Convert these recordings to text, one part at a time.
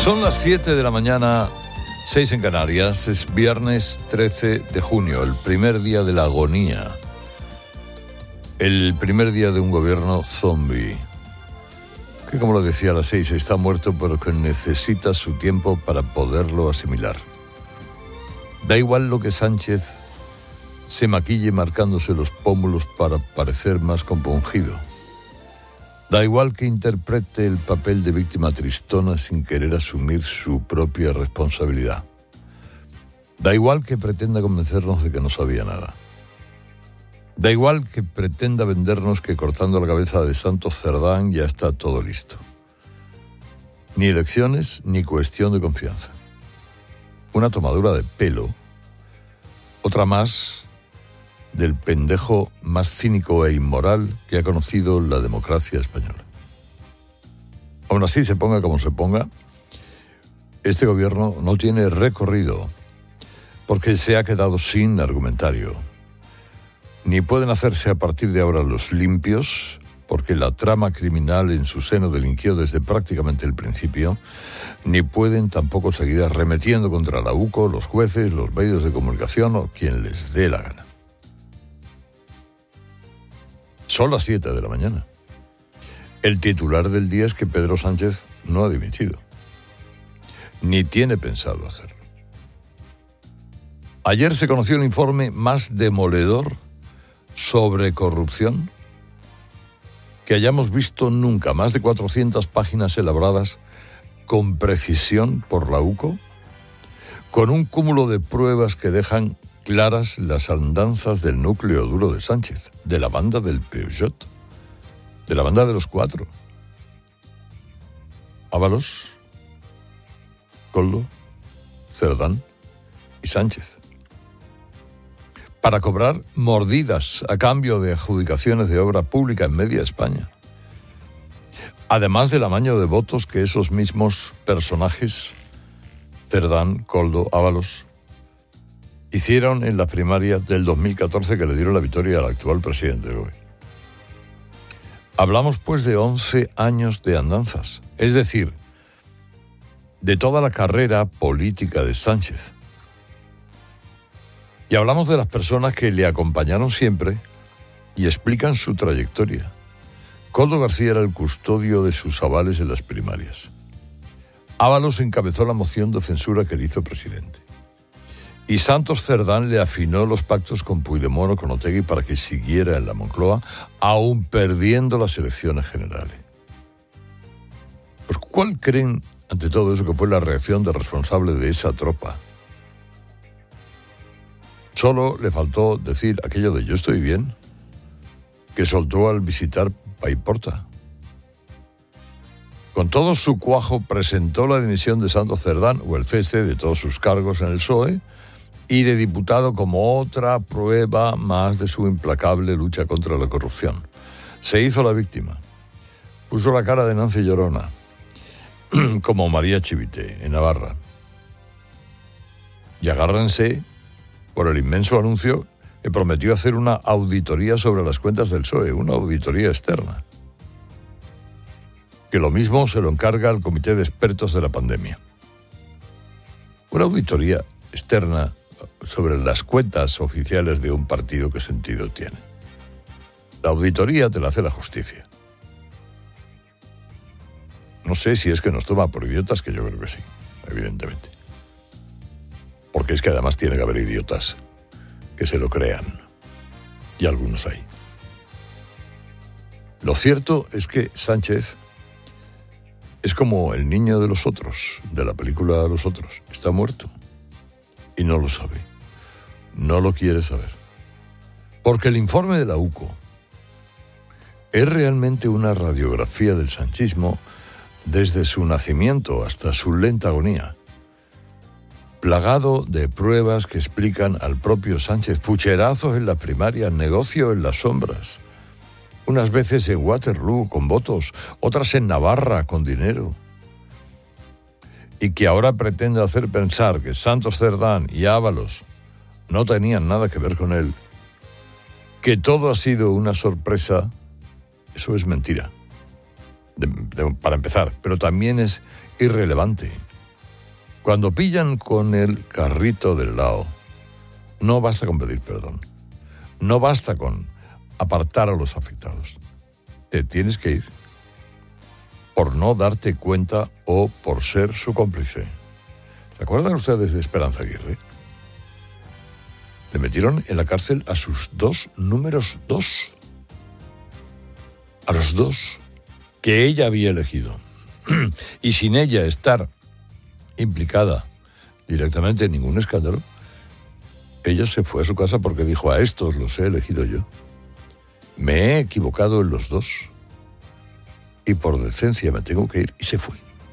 Son las 7 de la mañana, 6 en Canarias. Es viernes 13 de junio, el primer día de la agonía. El primer día de un gobierno zombie. Que, como lo decía a las 6, está muerto, pero que necesita su tiempo para poderlo asimilar. Da igual lo que Sánchez se maquille marcándose los pómulos para parecer más compungido. Da igual que interprete el papel de víctima tristona sin querer asumir su propia responsabilidad. Da igual que pretenda convencernos de que no sabía nada. Da igual que pretenda vendernos que cortando la cabeza de Santos Cerdán ya está todo listo. Ni elecciones ni cuestión de confianza. Una tomadura de pelo, otra más del pendejo más cínico e inmoral que ha conocido la democracia española. Aún así, se ponga como se ponga, este gobierno no tiene recorrido porque se ha quedado sin argumentario. Ni pueden hacerse a partir de ahora los limpios, porque la trama criminal en su seno delinquió desde prácticamente el principio, ni pueden tampoco seguir arremetiendo contra la UCO, los jueces, los medios de comunicación o quien les dé la gana. Son las 7 de la mañana. El titular del día es que Pedro Sánchez no ha dimitido, ni tiene pensado hacerlo. Ayer se conoció el informe más demoledor sobre corrupción que hayamos visto nunca. Más de 400 páginas elaboradas con precisión por la UCO, con un cúmulo de pruebas que dejan claras las andanzas del núcleo duro de Sánchez, de la banda del Peugeot, de la banda de los cuatro. Ábalos, Koldo, Cerdán y Sánchez. Para cobrar mordidas a cambio de adjudicaciones de obra pública en media España. Además del amaño de votos que esos mismos personajes, Cerdán, Koldo, Ábalos, hicieron en la primaria del 2014 que le dieron la victoria al actual presidente del gobierno. Hablamos pues de 11 años de andanzas, es decir, de toda la carrera política de Sánchez. Y hablamos de las personas que le acompañaron siempre y explican su trayectoria. Koldo García era el custodio de sus avales en las primarias. Ábalos encabezó la moción de censura que le hizo presidente. Y Santos Cerdán le afinó los pactos con Puigdemont o con Otegi para que siguiera en la Moncloa, aún perdiendo las elecciones generales. Pues, ¿cuál creen, ante todo eso, que fue la reacción del responsable de esa tropa? Solo le faltó decir aquello de "yo estoy bien", que soltó al visitar Paiporta. Con todo su cuajo presentó la dimisión de Santos Cerdán o el cese de todos sus cargos en el PSOE y de diputado como otra prueba más de su implacable lucha contra la corrupción. Se hizo la víctima. Puso la cara de Nancy Llorona, como María Chivite, en Navarra. Y agárrense por el inmenso anuncio que prometió hacer una auditoría sobre las cuentas del PSOE, una auditoría externa. Que lo mismo se lo encarga al Comité de Expertos de la Pandemia. Una auditoría externa sobre las cuentas oficiales de un partido, ¿qué sentido tiene? La auditoría te la hace la justicia. No sé si es que nos toma por idiotas, que yo creo que sí, evidentemente. Porque es que además tiene que haber idiotas que se lo crean. Y algunos hay. Lo cierto es que Sánchez es como el niño de Los Otros, de la película Los Otros. Está muerto. Y no lo sabe. No lo quiere saber. Porque el informe de la UCO es realmente una radiografía del sanchismo desde su nacimiento hasta su lenta agonía. Plagado de pruebas que explican al propio Sánchez, pucherazos en la primaria, negocio en las sombras. Unas veces en Waterloo con votos, otras en Navarra con dinero. Y que ahora pretende hacer pensar que Santos Cerdán y Ábalos no tenían nada que ver con él, que todo ha sido una sorpresa, eso es mentira, para empezar, pero también es irrelevante. Cuando pillan con el carrito del lado, no basta con pedir perdón. No basta con apartar a los afectados. Te tienes que ir por no darte cuenta o por ser su cómplice. ¿Se acuerdan ustedes de Esperanza Aguirre? Le metieron en la cárcel a sus dos números 2. A los 2 que ella había elegido. Y sin ella estar implicada directamente en ningún escándalo, ella se fue a su casa porque dijo: a estos los he elegido yo. Me he equivocado en los 2. Y por decencia me tengo que ir. Y se fue.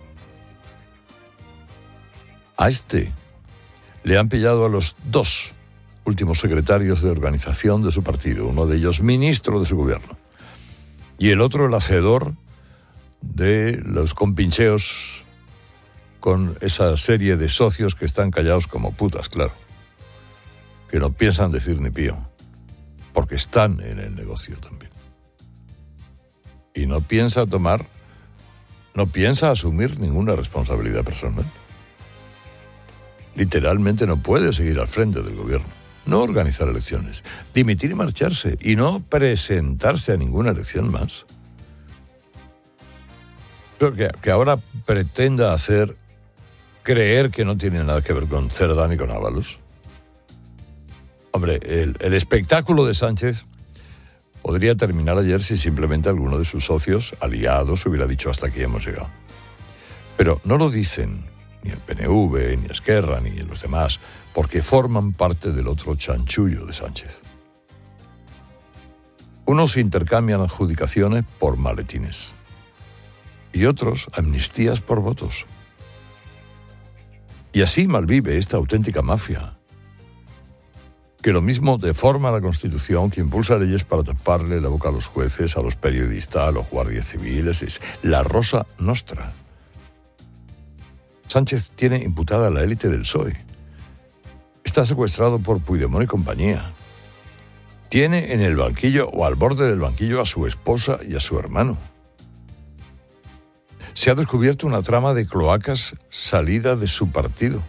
A este le han pillado a los 2 últimos secretarios de organización de su partido. Uno de ellos ministro de su gobierno. Y el otro el hacedor de los compincheos con esa serie de socios que están callados como putas, claro. Que no piensan decir ni pío. Porque están en el negocio también. Y no piensa asumir ninguna responsabilidad personal. Literalmente no puede seguir al frente del gobierno. No organizar elecciones, dimitir y marcharse, y no presentarse a ninguna elección más. Creo que ahora pretenda creer que no tiene nada que ver con Cerdá ni con Ábalos. Hombre, el espectáculo de Sánchez podría terminar ayer si simplemente alguno de sus socios aliados hubiera dicho: hasta aquí hemos llegado. Pero no lo dicen ni el PNV, ni Esquerra, ni los demás, porque forman parte del otro chanchullo de Sánchez. Unos intercambian adjudicaciones por maletines y otros amnistías por votos. Y así malvive esta auténtica mafia, que lo mismo deforma la Constitución, que impulsa leyes para taparle la boca a los jueces, a los periodistas, a los guardias civiles. Es la Rosa Nostra. Sánchez tiene imputada a la élite del PSOE. Está secuestrado por Puigdemont y compañía. Tiene en el banquillo o al borde del banquillo a su esposa y a su hermano. Se ha descubierto una trama de cloacas salida de su partido.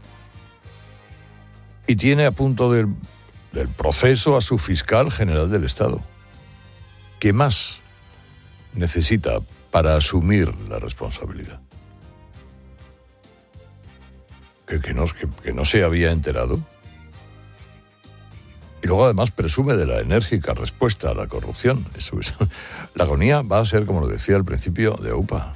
Y tiene a punto del proceso a su fiscal general del Estado. ¿Qué más necesita para asumir la responsabilidad? Que no se había enterado. Y luego además presume de la enérgica respuesta a la corrupción. Eso es. La agonía va a ser, como lo decía al principio, de UPA.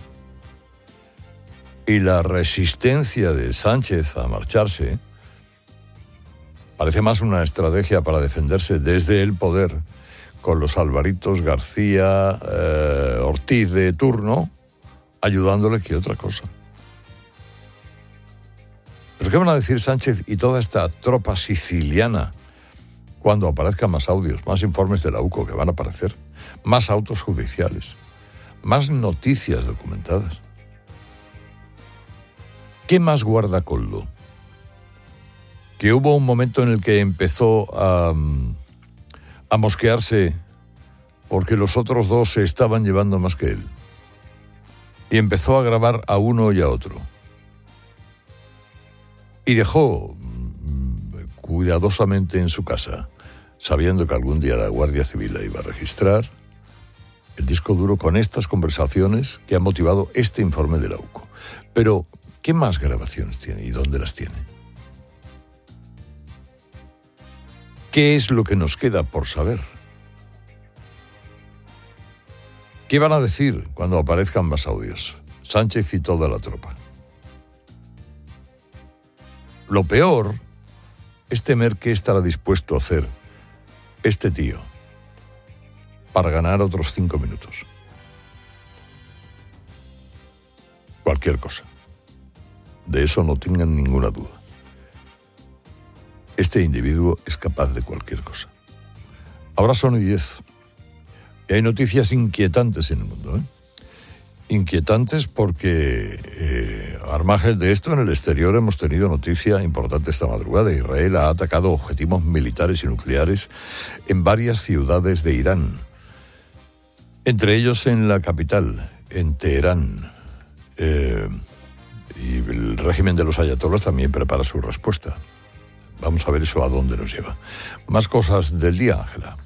Y la resistencia de Sánchez a marcharse parece más una estrategia para defenderse desde el poder con los Alvaritos García, Ortiz de turno, ayudándole que otra cosa. ¿Pero qué van a decir Sánchez y toda esta tropa siciliana cuando aparezcan más audios, más informes de la UCO que van a aparecer, más autos judiciales, más noticias documentadas? ¿Qué más guarda Koldo? Que hubo un momento en el que empezó a mosquearse porque los otros 2 se estaban llevando más que él. Y empezó a grabar a uno y a otro. Y dejó cuidadosamente en su casa, sabiendo que algún día la Guardia Civil la iba a registrar, el disco duro con estas conversaciones que han motivado este informe de la UCO. Pero, ¿qué más grabaciones tiene y dónde las tiene? ¿Qué es lo que nos queda por saber? ¿Qué van a decir cuando aparezcan más audios? Sánchez y toda la tropa. Lo peor es temer qué estará dispuesto a hacer este tío para ganar otros 5 minutos. Cualquier cosa. De eso no tengan ninguna duda. Este individuo es capaz de cualquier cosa. Ahora son 10. Y hay noticias inquietantes en el mundo, Inquietantes porque, al margen de esto, en el exterior hemos tenido noticia importante esta madrugada. Israel ha atacado objetivos militares y nucleares en varias ciudades de Irán. Entre ellos en la capital, en Teherán. Y el régimen de los ayatolás también prepara su respuesta. Vamos a ver eso a dónde nos lleva. Más cosas del día, Ángela.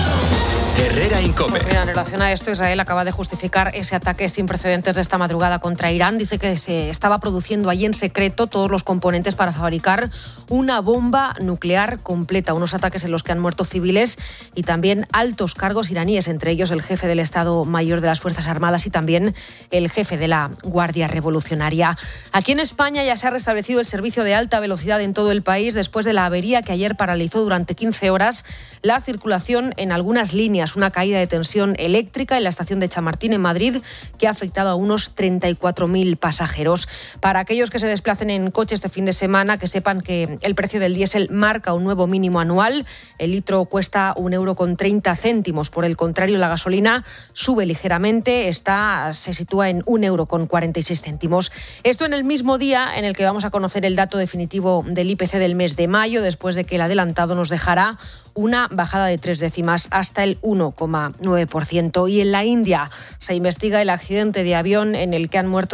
Herrera Incope. Pues mira, en relación a esto, Israel acaba de justificar ese ataque sin precedentes de esta madrugada contra Irán. Dice que se estaba produciendo allí en secreto todos los componentes para fabricar una bomba nuclear completa. Unos ataques en los que han muerto civiles y también altos cargos iraníes, entre ellos el jefe del Estado Mayor de las Fuerzas Armadas y también el jefe de la Guardia Revolucionaria. Aquí en España ya se ha restablecido el servicio de alta velocidad en todo el país después de la avería que ayer paralizó durante 15 horas la circulación en algunas líneas. Una caída de tensión eléctrica en la estación de Chamartín en Madrid que ha afectado a unos 34.000 pasajeros. Para aquellos que se desplacen en coche este fin de semana, que sepan que el precio del diésel marca un nuevo mínimo anual. El litro cuesta 1,30 €. Por el contrario, la gasolina sube ligeramente, se sitúa en 1,46 €. Esto en el mismo día en el que vamos a conocer el dato definitivo del IPC del mes de mayo, después de que el adelantado nos dejará una bajada de 3 décimas hasta el 1,9%. Y en la India se investiga el accidente de avión en el que han muerto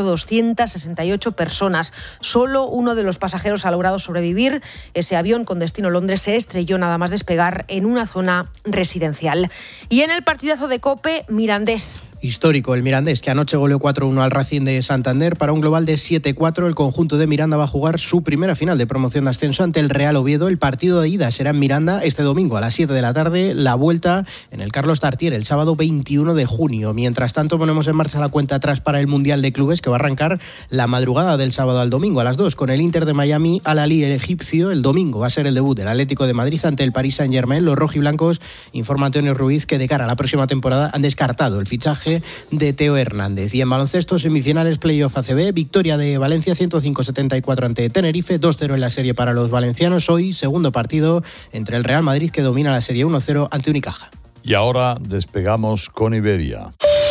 268 personas. Solo uno de los pasajeros ha logrado sobrevivir. Ese avión con destino Londres se estrelló nada más despegar en una zona residencial. Y en el partidazo de COPE, Mirandés. Histórico el Mirandés, que anoche goleó 4-1 al Racing de Santander. Para un global de 7-4, el conjunto de Miranda va a jugar su primera final de promoción de ascenso ante el Real Oviedo. El partido de ida será en Miranda este domingo a las 7 de la tarde. La vuelta en el Carlos Tartiere el sábado 21 de junio. Mientras tanto, ponemos en marcha la cuenta atrás para el Mundial de Clubes, que va a arrancar la madrugada del sábado al domingo a las 2 con el Inter de Miami al Ahly el egipcio. El domingo va a ser el debut del Atlético de Madrid ante el Paris Saint-Germain. Los rojiblancos, informa Antonio Ruiz, que de cara a la próxima temporada han descartado el fichaje de Teo Hernández. Y en baloncesto, semifinales playoff ACB, victoria de Valencia 105-74 ante Tenerife, 2-0 en la serie para los valencianos. Hoy, segundo partido entre el Real Madrid, que domina la serie 1-0 ante Unicaja. Y ahora despegamos con Iberia.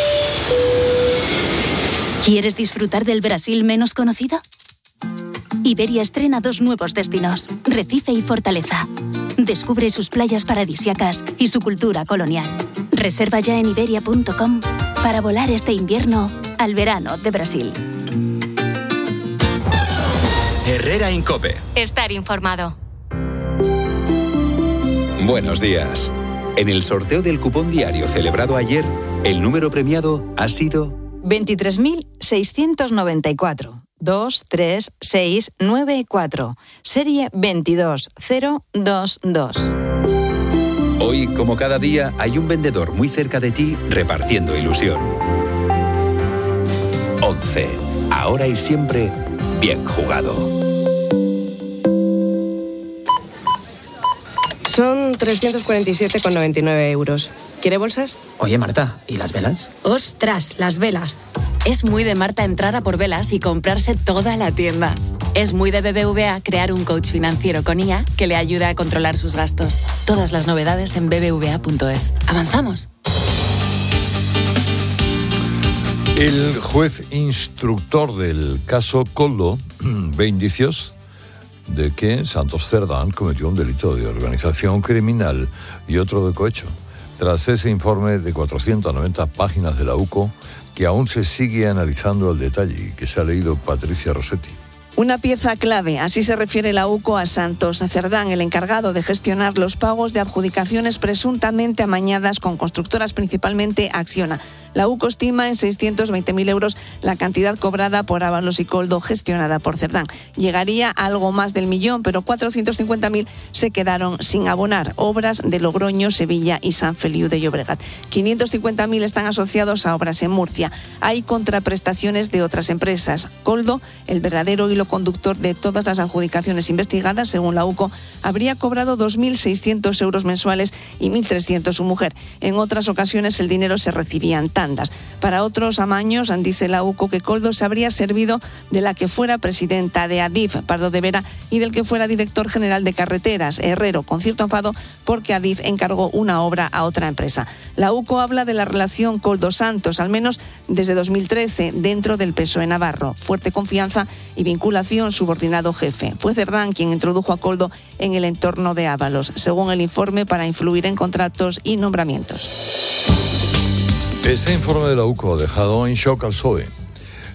¿Quieres disfrutar del Brasil menos conocido? Iberia estrena 2 nuevos destinos, Recife y Fortaleza. Descubre sus playas paradisíacas y su cultura colonial. Reserva ya en iberia.com para volar este invierno al verano de Brasil. Herrera Incope. Estar informado. Buenos días. En el sorteo del cupón diario celebrado ayer, el número premiado ha sido 23.694. 23694, serie 22022. Hoy, como cada día, hay un vendedor muy cerca de ti repartiendo ilusión. 11. Ahora y siempre, bien jugado. Son 347,99 €. ¿Quiere bolsas? Oye, Marta, ¿y las velas? ¡Ostras, las velas! Es muy de Marta entrar a por velas y comprarse toda la tienda. Es muy de BBVA crear un coach financiero con IA que le ayuda a controlar sus gastos. Todas las novedades en bbva.es. ¡Avanzamos! El juez instructor del caso Koldo ve indicios de que Santos Cerdán cometió un delito de organización criminal y otro de cohecho. Tras ese informe de 490 páginas de la UCO, que aún se sigue analizando al detalle y que se ha leído Patricia Rossetti. Una pieza clave, así se refiere la UCO a Santos Cerdán, el encargado de gestionar los pagos de adjudicaciones presuntamente amañadas con constructoras, principalmente Acciona. La UCO estima en 620.000 € la cantidad cobrada por Ábalos y Koldo gestionada por Cerdán. Llegaría a algo más del millón, pero 450.000 se quedaron sin abonar. Obras de Logroño, Sevilla y San Feliu de Llobregat. 550.000 están asociados a obras en Murcia. Hay contraprestaciones de otras empresas. Koldo, el verdadero hilo conductor de todas las adjudicaciones investigadas, según la UCO, habría cobrado 2.600 € mensuales y 1.300 su mujer. En otras ocasiones el dinero se recibía en tandas. Para otros amaños, dice la UCO que Koldo se habría servido de la que fuera presidenta de Adif, Pardo de Vera, y del que fuera director general de carreteras, Herrero, con cierto enfado porque Adif encargó una obra a otra empresa. La UCO habla de la relación Koldo-Santos, al menos desde 2013, dentro del PSOE navarro. Fuerte confianza y vinculación subordinado jefe. Fue Cerdán quien introdujo a Koldo en el entorno de Ábalos, según el informe, para influir en contratos y nombramientos. Ese informe de la UCO ha dejado en shock al PSOE.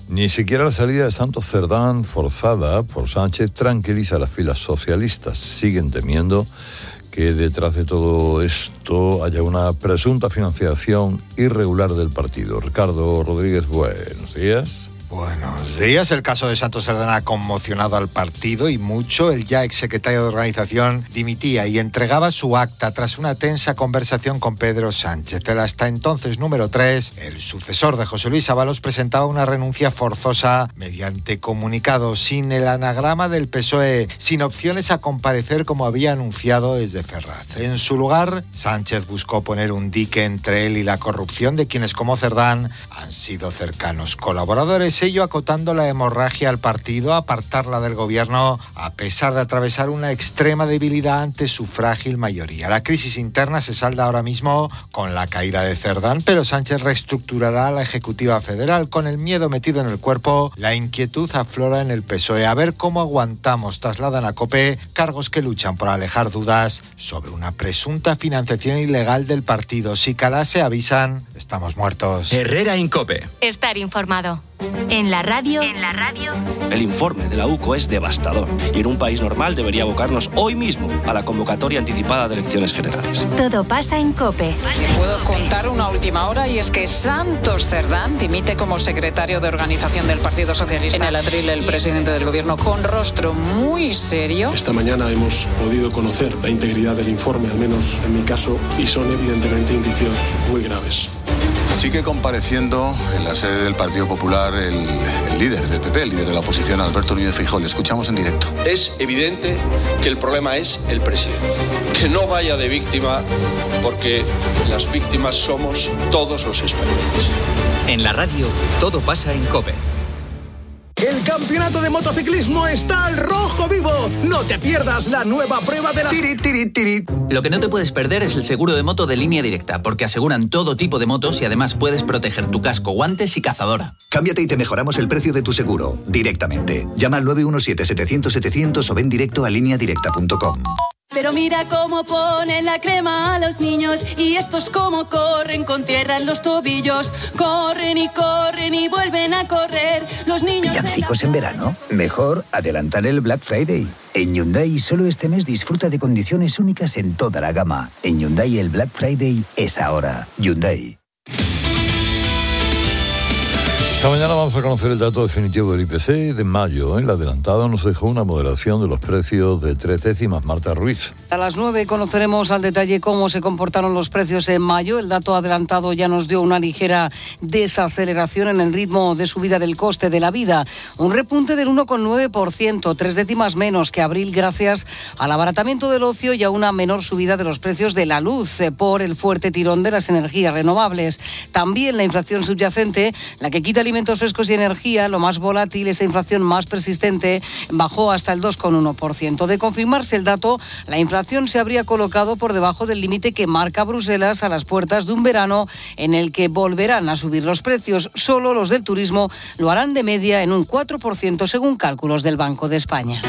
Ni siquiera la salida de Santos Cerdán, forzada por Sánchez, tranquiliza a las filas socialistas. Siguen temiendo que detrás de todo esto haya una presunta financiación irregular del partido. Ricardo Rodríguez, buenos días. Buenos días. El caso de Santos Cerdán ha conmocionado al partido y mucho. El ya exsecretario de Organización dimitía y entregaba su acta tras una tensa conversación con Pedro Sánchez. El hasta entonces número 3, el sucesor de José Luis Ábalos, presentaba una renuncia forzosa mediante comunicado, sin el anagrama del PSOE, sin opciones a comparecer como había anunciado desde Ferraz. En su lugar, Sánchez buscó poner un dique entre él y la corrupción de quienes, como Cerdán, han sido cercanos colaboradores, ello acotando la hemorragia al partido, apartarla del gobierno, a pesar de atravesar una extrema debilidad ante su frágil mayoría. La crisis interna se salda ahora mismo con la caída de Cerdán, pero Sánchez reestructurará la Ejecutiva Federal. Con el miedo metido en el cuerpo, la inquietud aflora en el PSOE. A ver cómo aguantamos, trasladan a COPE cargos que luchan por alejar dudas sobre una presunta financiación ilegal del partido. Si calase, avisan, estamos muertos. Herrera en COPE. Estar informado. En la radio. El informe de la UCO es devastador y en un país normal debería abocarnos hoy mismo a la convocatoria anticipada de elecciones generales. Todo pasa en COPE. Le puedo contar una última hora y es que Santos Cerdán dimite como secretario de organización del Partido Socialista. En el atril, el presidente del gobierno con rostro muy serio. Esta mañana hemos podido conocer la integridad del informe, al menos en mi caso, y son evidentemente indicios muy graves. Sigue compareciendo en la sede del Partido Popular el líder del PP, el líder de la oposición, Alberto Núñez Feijóo. Le escuchamos en directo. Es evidente que el problema es el presidente. Que no vaya de víctima, porque las víctimas somos todos los españoles. En la radio, todo pasa en COPE. El campeonato de motociclismo está al rojo vivo. No te pierdas la nueva prueba de la... Lo que no te puedes perder es el seguro de moto de Línea Directa, porque aseguran todo tipo de motos y además puedes proteger tu casco, guantes y cazadora. Cámbiate y te mejoramos el precio de tu seguro directamente. Llama al 917-700-700 o ven directo a lineadirecta.com. Pero mira cómo ponen la crema a los niños y estos cómo corren con tierra en los tobillos. Corren y vuelven a correr. Los niños... ¿Villancicos en verano? Mejor adelantar el Black Friday. En Hyundai solo este mes disfruta de condiciones únicas en toda la gama. En Hyundai el Black Friday es ahora. Hyundai. Esta mañana vamos a conocer el dato definitivo del IPC de mayo. El adelantado nos dejó una moderación de los precios de 3 décimas. Marta Ruiz. A las 9 conoceremos al detalle cómo se comportaron los precios en mayo. El dato adelantado ya nos dio una ligera desaceleración en el ritmo de subida del coste de la vida. Un repunte del 1,9%, 3 décimas menos que abril, gracias al abaratamiento del ocio y a una menor subida de los precios de la luz por el fuerte tirón de las energías renovables. También la inflación subyacente, la que quita alimentos frescos y energía, lo más volátil, esa inflación más persistente, bajó hasta el 2,1%. De confirmarse el dato, la inflación se habría colocado por debajo del límite que marca Bruselas a las puertas de un verano en el que volverán a subir los precios. Solo los del turismo lo harán de media en un 4% según cálculos del Banco de España.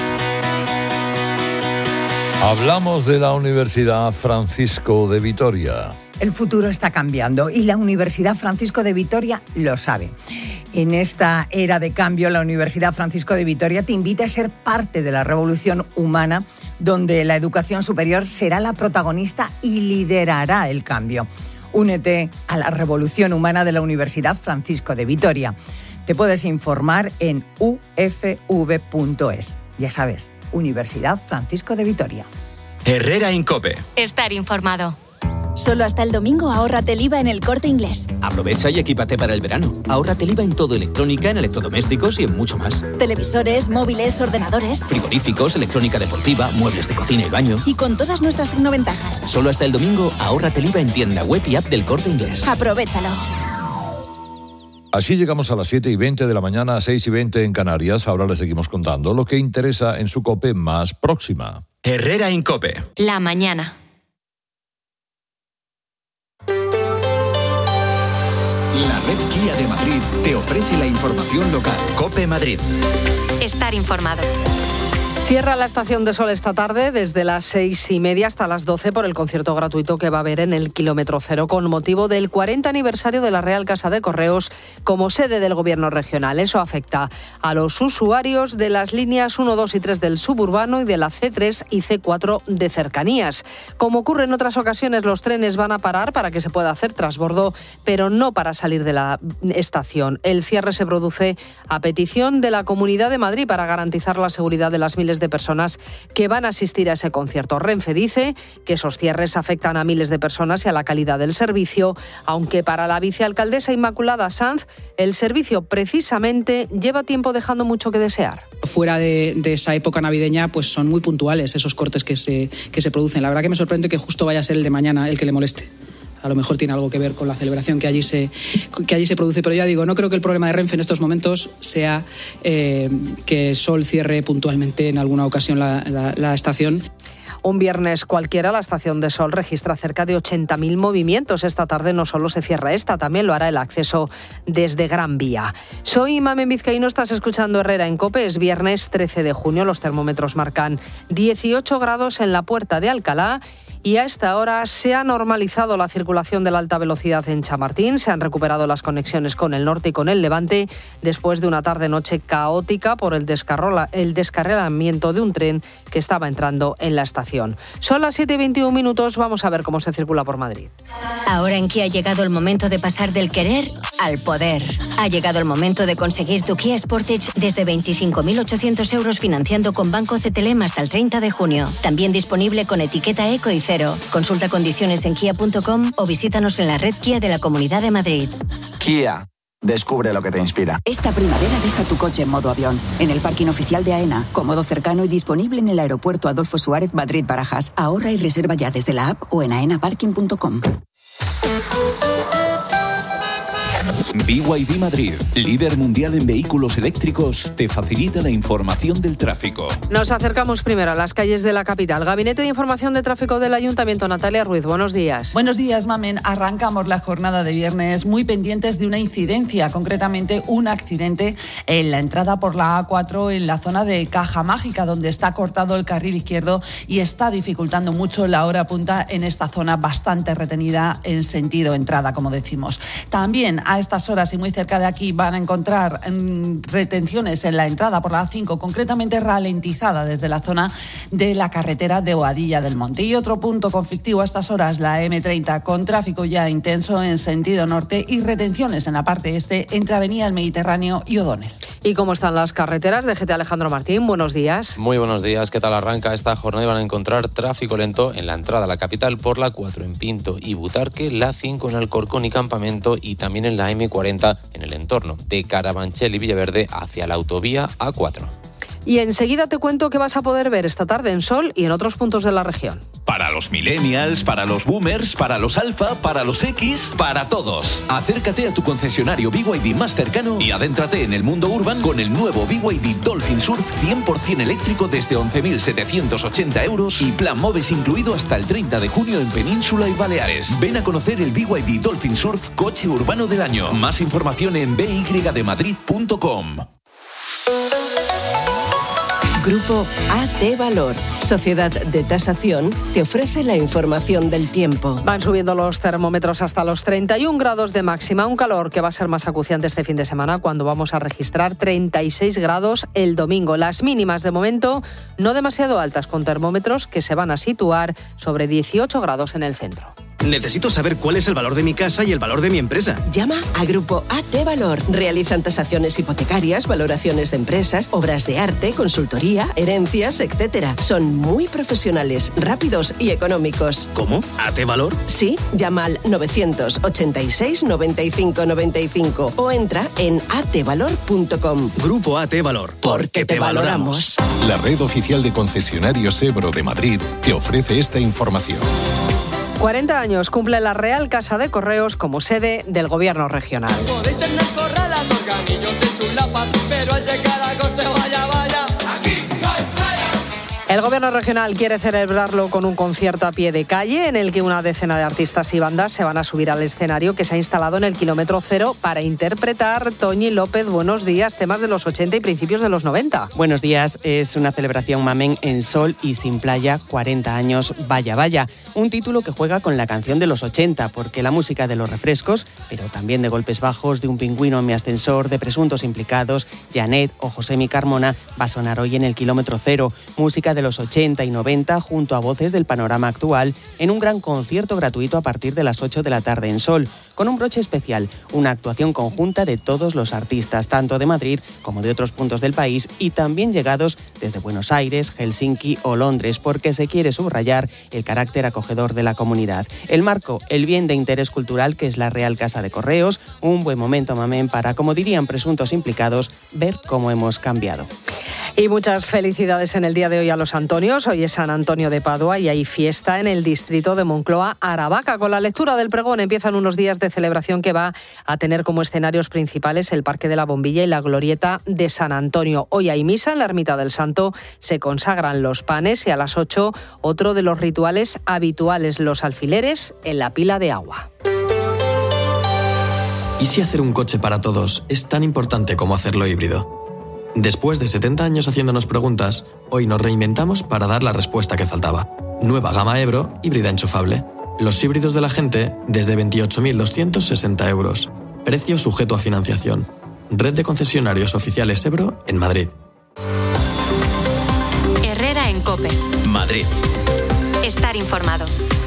Hablamos de la Universidad Francisco de Vitoria. El futuro está cambiando y la Universidad Francisco de Vitoria lo sabe. En esta era de cambio, la Universidad Francisco de Vitoria te invita a ser parte de la revolución humana, donde la educación superior será la protagonista y liderará el cambio. Únete a la revolución humana de la Universidad Francisco de Vitoria. Te puedes informar en ufv.es. Ya sabes, Universidad Francisco de Vitoria. Herrera en COPE. Estar informado. Solo hasta el domingo ahórrate el IVA en El Corte Inglés. Aprovecha y equípate para el verano. Ahórrate el IVA en todo electrónica, en electrodomésticos y en mucho más. Televisores, móviles, ordenadores. Frigoríficos, electrónica deportiva, muebles de cocina y baño. Y con todas nuestras tecnoventajas. Solo hasta el domingo ahórrate el IVA en tienda web y app del Corte Inglés. Aprovechalo. Así llegamos a las 7:20 de la mañana, 6:20 en Canarias. Ahora les seguimos contando lo que interesa en su COPE más próxima. Herrera en COPE. La mañana. La red Kia de Madrid te ofrece la información local. COPE Madrid. Estar informado. Cierra la Estación de Sol esta tarde desde las 6:30 hasta las 12 por el concierto gratuito que va a haber en el kilómetro cero con motivo del 40 aniversario de la Real Casa de Correos como sede del Gobierno regional. Eso afecta a los usuarios de las líneas 1, 2 y 3 del suburbano y de la C3 y C4 de cercanías. Como ocurre en otras ocasiones, los trenes van a parar para que se pueda hacer trasbordo, pero no para salir de la estación. El cierre se produce a petición de la Comunidad de Madrid para garantizar la seguridad de las miles de personas que van a asistir a ese concierto. Renfe dice que esos cierres afectan a miles de personas y a la calidad del servicio, aunque para la vicealcaldesa Inmaculada Sanz el servicio precisamente lleva tiempo dejando mucho que desear. Fuera de esa época navideña, pues son muy puntuales esos cortes que se producen. La verdad que me sorprende que justo vaya a ser el de mañana el que le moleste. A lo mejor tiene algo que ver con la celebración que allí se produce. Pero ya digo, no creo que el problema de Renfe en estos momentos sea que Sol cierre puntualmente en alguna ocasión la estación. Un viernes cualquiera, la Estación de Sol registra cerca de 80.000 movimientos. Esta tarde no solo se cierra esta, también lo hará el acceso desde Gran Vía. Soy Mamen Vizcaíno, estás escuchando Herrera en COPE. Es viernes 13 de junio, los termómetros marcan 18 grados en la Puerta de Alcalá. Y a esta hora se ha normalizado la circulación de la alta velocidad en Chamartín, se han recuperado las conexiones con el norte y con el levante después de una tarde-noche caótica por el descarrilamiento de un tren que estaba entrando en la estación. Son las 7:21, vamos a ver cómo se circula por Madrid. Ahora en Kia ha llegado el momento de pasar del querer al poder. Ha llegado el momento de conseguir tu Kia Sportage desde 25.800 euros financiando con Banco CTLM hasta el 30 de junio. También disponible con etiqueta Eco y cero. Consulta condiciones en kia.com o visítanos en la red Kia de la Comunidad de Madrid. Kia. Descubre lo que te inspira. Esta primavera deja tu coche en modo avión. En el parking oficial de AENA. Cómodo, cercano y disponible en el aeropuerto Adolfo Suárez Madrid-Barajas. Ahorra y reserva ya desde la app o en aenaparking.com. BYD Madrid, líder mundial en vehículos eléctricos, te facilita la información del tráfico. Nos acercamos primero a las calles de la capital. Gabinete de Información de Tráfico del Ayuntamiento, Natalia Ruiz, buenos días. Buenos días, Mamen. Arrancamos la jornada de viernes muy pendientes de una incidencia, concretamente un accidente en la entrada por la A4 en la zona de Caja Mágica, donde está cortado el carril izquierdo y está dificultando mucho la hora punta en esta zona bastante retenida en sentido entrada, como decimos. También a estas horas y muy cerca de aquí van a encontrar retenciones en la entrada por la A5, concretamente ralentizada desde la zona de la carretera de Boadilla del Monte. Y otro punto conflictivo a estas horas, la M30, con tráfico ya intenso en sentido norte y retenciones en la parte este entre Avenida del Mediterráneo y O'Donnell. ¿Y cómo están las carreteras? DGT Alejandro Martín, buenos días. Muy buenos días, ¿qué tal arranca esta jornada? Van a encontrar tráfico lento en la entrada a la capital por la 4 en Pinto y Butarque, la 5 en Alcorcón y Campamento y también en la M40 en el entorno de Carabanchel y Villaverde hacia la autovía A4. Y enseguida te cuento qué vas a poder ver esta tarde en Sol y en otros puntos de la región. Para los millennials, para los boomers, para los alfa, para los X, para todos. Acércate a tu concesionario BYD más cercano y adéntrate en el mundo urban con el nuevo BYD Dolphin Surf 100% eléctrico desde 11.780 euros y plan MOVES incluido hasta el 30 de junio en Península y Baleares. Ven a conocer el BYD Dolphin Surf Coche Urbano del Año. Más información en bydemadrid.com. Grupo AT Valor, Sociedad de Tasación, te ofrece la información del tiempo. Van subiendo los termómetros hasta los 31 grados de máxima, un calor que va a ser más acuciante este fin de semana cuando vamos a registrar 36 grados el domingo. Las mínimas de momento no demasiado altas, con termómetros que se van a situar sobre 18 grados en el centro. Necesito saber cuál es el valor de mi casa y el valor de mi empresa. Llama a Grupo AT Valor. Realizan tasaciones hipotecarias, valoraciones de empresas, obras de arte, consultoría, herencias, etc. Son muy profesionales, rápidos y económicos. ¿Cómo? ¿AT Valor? Sí, llama al 986 95 95 o entra en atvalor.com. Grupo AT Valor. Porque te valoramos. La red oficial de concesionarios Ebro de Madrid te ofrece esta información. 40 años cumple la Real Casa de Correos como sede del Gobierno regional. Podéis tener corralas, organillos y chulapas, pero al llegar a coste vaya, vaya. Aquí no hay playa. El gobierno regional quiere celebrarlo con un concierto a pie de calle en el que una decena de artistas y bandas se van a subir al escenario que se ha instalado en el kilómetro cero para interpretar, Toñi López, buenos días, temas de los 80 y principios de los 90. Buenos días, es una celebración mamén en sol y sin playa, 40 años, vaya vaya. Un título que juega con la canción de los 80, porque la música de los refrescos, pero también de golpes bajos, de un pingüino en mi ascensor, de presuntos implicados, Janet o Josemi Carmona, va a sonar hoy en el kilómetro cero. Música de los 80 y 90 junto a voces del panorama actual en un gran concierto gratuito a partir de las 8 de la tarde en Sol, con un broche especial, una actuación conjunta de todos los artistas, tanto de Madrid como de otros puntos del país y también llegados desde Buenos Aires, Helsinki o Londres, porque se quiere subrayar el carácter acogedor de la comunidad. El marco, el bien de interés cultural que es la Real Casa de Correos, un buen momento mamén para, como dirían presuntos implicados, ver cómo hemos cambiado. Y muchas felicidades en el día de hoy a los Antonios. Hoy es San Antonio de Padua y hay fiesta en el distrito de Moncloa, Aravaca. Con la lectura del pregón empiezan unos días de celebración que va a tener como escenarios principales el Parque de la Bombilla y la Glorieta de San Antonio. Hoy hay misa en la Ermita del Santo, se consagran los panes y a las 8 otro de los rituales habituales, los alfileres en la pila de agua. ¿Y si hacer un coche para todos es tan importante como hacerlo híbrido? Después de 70 años haciéndonos preguntas, hoy nos reinventamos para dar la respuesta que faltaba. Nueva gama Ebro, híbrida enchufable. Los híbridos de la gente desde 28.260 euros. Precio sujeto a financiación. Red de concesionarios oficiales Ebro en Madrid. Herrera en COPE. Madrid. Estar informado.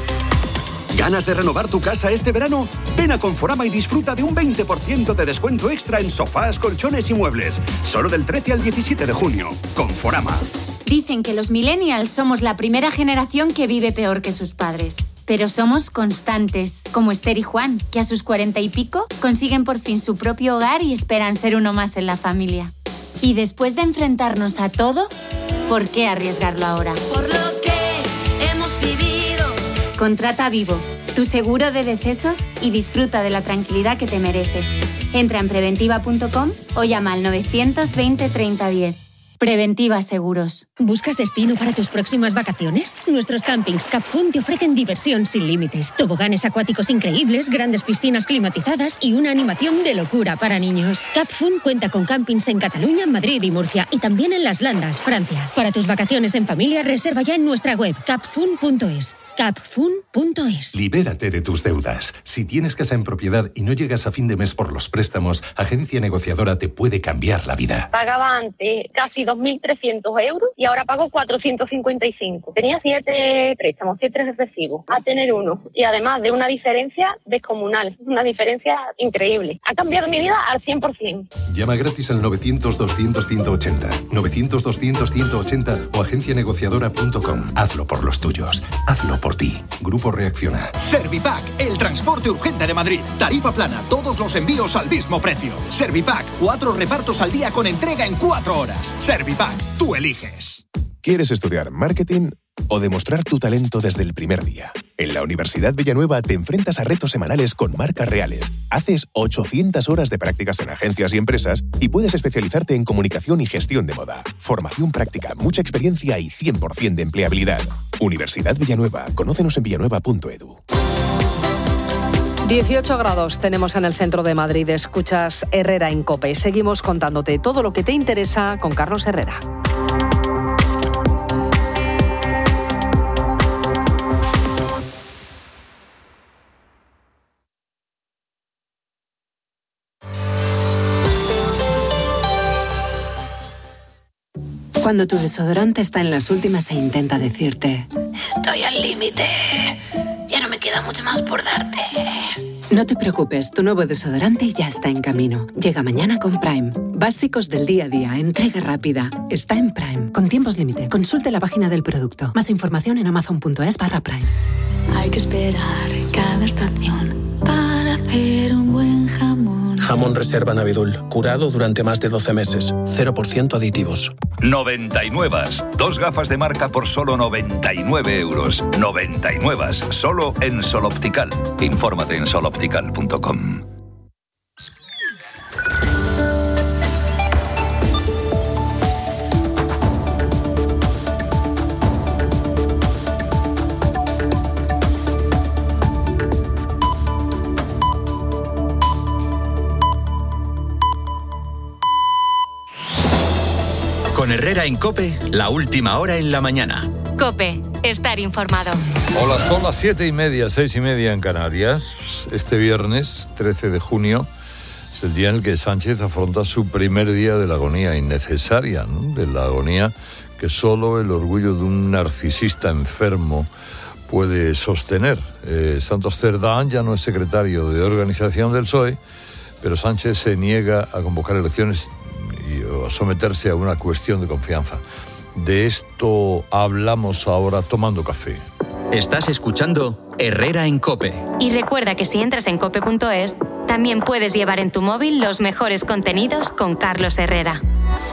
¿Ganas de renovar tu casa este verano? Ven a Conforama y disfruta de un 20% de descuento extra en sofás, colchones y muebles. Solo del 13 al 17 de junio. Conforama. Dicen que los millennials somos la primera generación que vive peor que sus padres. Pero somos constantes, como Esther y Juan, que a sus 40 y pico consiguen por fin su propio hogar y esperan ser uno más en la familia. Y después de enfrentarnos a todo, ¿por qué arriesgarlo ahora? Por lo que hemos vivido. Contrata Vivo, tu seguro de decesos y disfruta de la tranquilidad que te mereces. Entra en preventiva.com o llama al 920 30 10. Preventiva Seguros. ¿Buscas destino para tus próximas vacaciones? Nuestros campings Capfun te ofrecen diversión sin límites, toboganes acuáticos increíbles, grandes piscinas climatizadas y una animación de locura para niños. Capfun cuenta con campings en Cataluña, Madrid y Murcia y también en Las Landas, Francia. Para tus vacaciones en familia, reserva ya en nuestra web capfun.es. capfun.es. Libérate de tus deudas. Si tienes casa en propiedad y no llegas a fin de mes por los préstamos, Agencia Negociadora te puede cambiar la vida. Pagaba antes casi 2.300 euros y ahora pago 455. Tenía 7 préstamos, 7 recibos, a tener uno. Y además de una diferencia descomunal, una diferencia increíble. Ha cambiado mi vida al 100%. Llama gratis al 900-200-180, 900-200-180 o agencianegociadora.com. Hazlo por los tuyos. Hazlo por ti. Grupo Reacciona. Servipack, el transporte urgente de Madrid. Tarifa plana, todos los envíos al mismo precio. Servipack, 4 repartos al día con entrega en 4 horas. Servipack, tú eliges. ¿Quieres estudiar marketing o demostrar tu talento desde el primer día? En la Universidad Villanueva te enfrentas a retos semanales con marcas reales. Haces 800 horas de prácticas en agencias y empresas y puedes especializarte en comunicación y gestión de moda. Formación práctica, mucha experiencia y 100% de empleabilidad. Universidad Villanueva. Conócenos en villanueva.edu. 18 grados tenemos en el centro de Madrid. Escuchas Herrera en COPE. Seguimos contándote todo lo que te interesa con Carlos Herrera. Cuando tu desodorante está en las últimas e intenta decirte: estoy al límite, ya no me queda mucho más por darte. No te preocupes, tu nuevo desodorante ya está en camino. Llega mañana con Prime. Básicos del día a día, entrega rápida. Está en Prime, con tiempos límite. Consulte la página del producto. Más información en amazon.es/Prime. Hay que esperar cada estación para hacer un buen jamón. Jamón Reserva Navidul, curado durante más de 12 meses. 0% aditivos. 99. 2 gafas de marca por solo 99 euros. 99. Solo en Sol Optical. Infórmate en soloptical.com. Herrera en COPE, la última hora en la mañana. COPE, estar informado. Hola, son las 7:30, 6:30 en Canarias. Este viernes, 13 de junio, es el día en el que Sánchez afronta su primer día de la agonía innecesaria, ¿no? De la agonía que solo el orgullo de un narcisista enfermo puede sostener. Santos Cerdán ya no es secretario de organización del PSOE, pero Sánchez se niega a convocar elecciones y a someterse a una cuestión de confianza. De esto hablamos ahora tomando café. Estás escuchando Herrera en COPE. Y recuerda que si entras en cope.es, también puedes llevar en tu móvil los mejores contenidos con Carlos Herrera.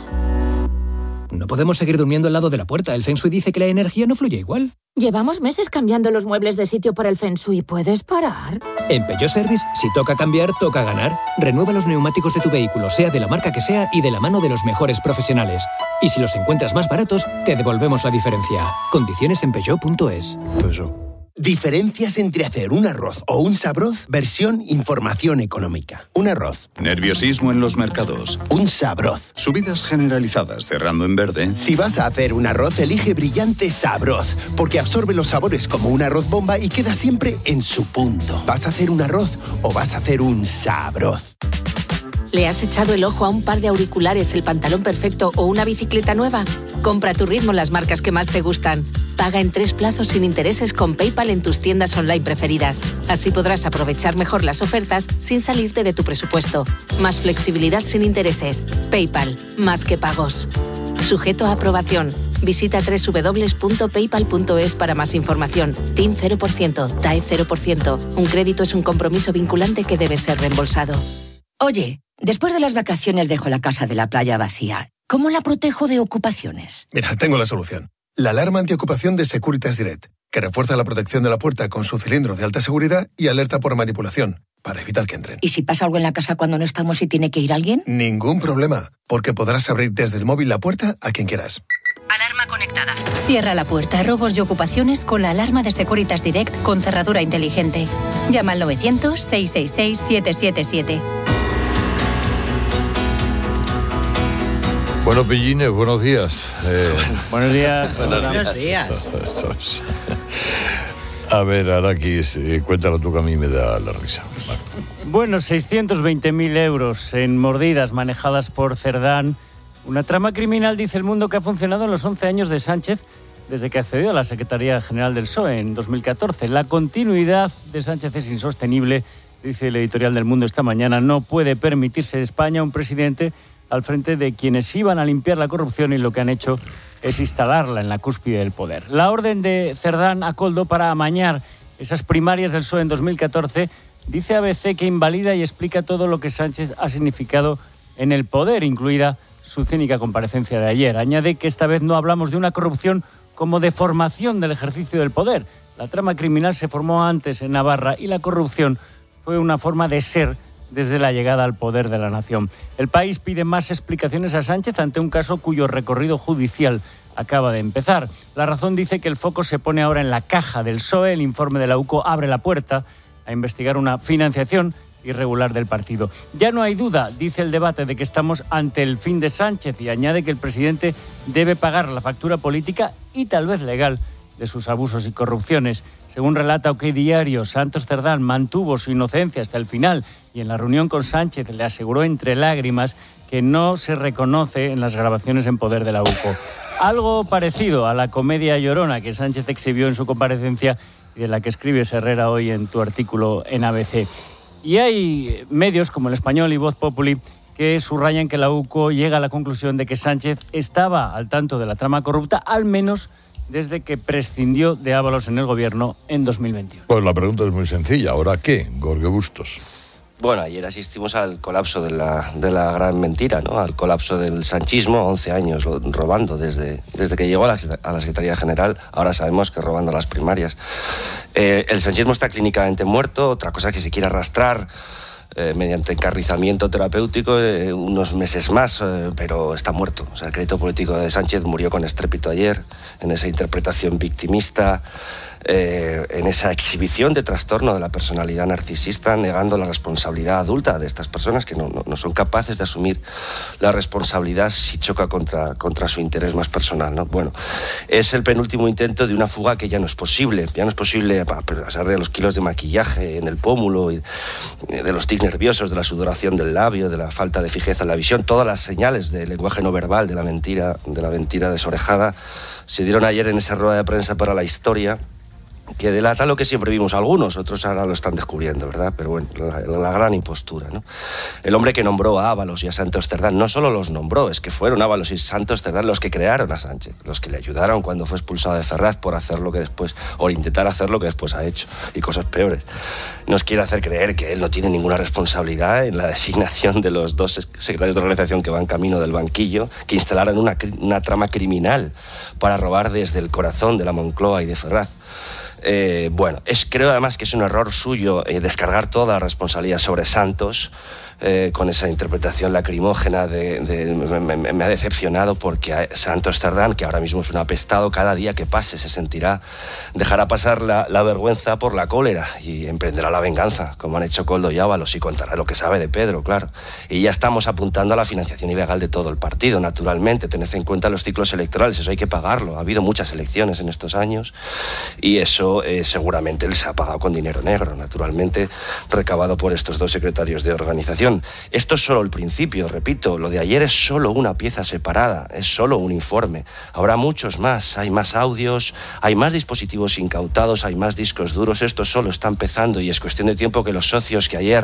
No podemos seguir durmiendo al lado de la puerta. El Feng Shui dice que la energía no fluye igual. Llevamos meses cambiando los muebles de sitio por el Feng Shui. ¿Puedes parar? En Peugeot Service, si toca cambiar, toca ganar. Renueva los neumáticos de tu vehículo, sea de la marca que sea y de la mano de los mejores profesionales. Y si los encuentras más baratos, te devolvemos la diferencia. Condiciones en Peugeot.es. Diferencias entre hacer un arroz o un sabroz, versión información económica. Un arroz. Nerviosismo en los mercados. Un sabroz. Subidas generalizadas cerrando en verde. Si vas a hacer un arroz, elige Brillante Sabroz, porque absorbe los sabores como un arroz bomba y queda siempre en su punto. ¿Vas a hacer un arroz o vas a hacer un sabroz? ¿Le has echado el ojo a un par de auriculares, el pantalón perfecto o una bicicleta nueva? Compra a tu ritmo las marcas que más te gustan. Paga en 3 plazos sin intereses con PayPal en tus tiendas online preferidas. Así podrás aprovechar mejor las ofertas sin salirte de tu presupuesto. Más flexibilidad sin intereses. PayPal, más que pagos. Sujeto a aprobación. Visita www.paypal.es para más información. TIN 0%, TAE 0%. Un crédito es un compromiso vinculante que debe ser reembolsado. Oye, después de las vacaciones dejo la casa de la playa vacía. ¿Cómo la protejo de ocupaciones? Mira, tengo la solución. La alarma antiocupación de Securitas Direct, que refuerza la protección de la puerta con su cilindro de alta seguridad y alerta por manipulación, para evitar que entren. ¿Y si pasa algo en la casa cuando no estamos y tiene que ir alguien? Ningún problema, porque podrás abrir desde el móvil la puerta a quien quieras. Alarma conectada. Cierra la puerta a robos y ocupaciones con la alarma de Securitas Direct con cerradura inteligente. Llama al 900-666-777. Bueno, Pillines, buenos días. Buenos días. Buenos días. A ver, Araki, cuéntalo tú que a mí me da la risa. Vale. Bueno, 620.000 euros en mordidas manejadas por Cerdán. Una trama criminal, dice El Mundo, que ha funcionado en los 11 años de Sánchez desde que accedió a la Secretaría General del PSOE en 2014. La continuidad de Sánchez es insostenible, dice el editorial del Mundo esta mañana. No puede permitirse España un presidente al frente de quienes iban a limpiar la corrupción y lo que han hecho es instalarla en la cúspide del poder. La orden de Cerdán a Koldo para amañar esas primarias del PSOE en 2014, dice ABC que invalida y explica todo lo que Sánchez ha significado en el poder, incluida su cínica comparecencia de ayer. Añade que esta vez no hablamos de una corrupción como deformación del ejercicio del poder. La trama criminal se formó antes en Navarra y la corrupción fue una forma de ser desde la llegada al poder de la nación. El País pide más explicaciones a Sánchez ante un caso cuyo recorrido judicial acaba de empezar. La Razón dice que el foco se pone ahora en la caja del PSOE. El informe de la UCO abre la puerta a investigar una financiación irregular del partido. Ya no hay duda, dice El Debate, de que estamos ante el fin de Sánchez, y añade que el presidente debe pagar la factura política y tal vez legal de sus abusos y corrupciones. Según relata OK Diario, Santos Cerdán mantuvo su inocencia hasta el final y en la reunión con Sánchez le aseguró entre lágrimas que no se reconoce en las grabaciones en poder de la UCO. Algo parecido a la comedia llorona que Sánchez exhibió en su comparecencia y de la que escribes, Herrera, hoy en tu artículo en ABC. Y hay medios como El Español y Voz Populi que subrayan que la UCO llega a la conclusión de que Sánchez estaba al tanto de la trama corrupta, al menos desde que prescindió de Ábalos en el gobierno en 2021. Pues la pregunta es muy sencilla. ¿Ahora qué, Jorge Bustos? Bueno, ayer asistimos al colapso de la gran mentira, ¿no? Al colapso del sanchismo, 11 años robando desde que llegó a la Secretaría General. Ahora sabemos que robando las primarias. El sanchismo está clínicamente muerto. Otra cosa que se quiere arrastrar mediante encarnizamiento terapéutico unos meses más, pero está muerto. O sea, el crédito político de Sánchez murió con estrépito ayer, en esa interpretación victimista, en esa exhibición de trastorno de la personalidad narcisista, negando la responsabilidad adulta de estas personas que no son capaces de asumir la responsabilidad si choca contra su interés más personal, ¿no? Bueno, es el penúltimo intento de una fuga que ya no es posible a pesar de los kilos de maquillaje en el pómulo, y de los tics nerviosos, de la sudoración del labio, de la falta de fijeza en la visión. Todas las señales del lenguaje no verbal de la mentira desorejada se dieron ayer en esa rueda de prensa para la historia, que delata lo que siempre vimos algunos, otros ahora lo están descubriendo, ¿verdad? Pero bueno, la gran impostura, ¿no? El hombre que nombró a Ábalos y a Santos Cerdán no solo los nombró, es que fueron Ábalos y Santos Cerdán los que crearon a Sánchez, los que le ayudaron cuando fue expulsado de Ferraz por hacer lo que después, o intentar hacer lo que después ha hecho, y cosas peores. Nos quiere hacer creer que él no tiene ninguna responsabilidad en la designación de los 2 secretarios de organización que van camino del banquillo, que instalaron una trama criminal para robar desde el corazón de la Moncloa y de Ferraz. Creo además que es un error suyo descargar toda la responsabilidad sobre Santos, con esa interpretación lacrimógena me ha decepcionado, porque Santos Cerdán, que ahora mismo es un apestado, cada día que pase dejará pasar la vergüenza por la cólera y emprenderá la venganza, como han hecho Koldo y Ábalos, y contará lo que sabe de Pedro, claro. Y ya estamos apuntando a la financiación ilegal de todo el partido, naturalmente. Tened en cuenta los ciclos electorales, eso hay que pagarlo. Ha habido muchas elecciones en estos años y eso seguramente se ha pagado con dinero negro, naturalmente, recabado por estos 2 secretarios de organización. Esto es solo el principio, repito, lo de ayer es solo una pieza separada, es solo un informe. Habrá muchos más, hay más audios, hay más dispositivos incautados, hay más discos duros. Esto solo está empezando y es cuestión de tiempo que los socios que ayer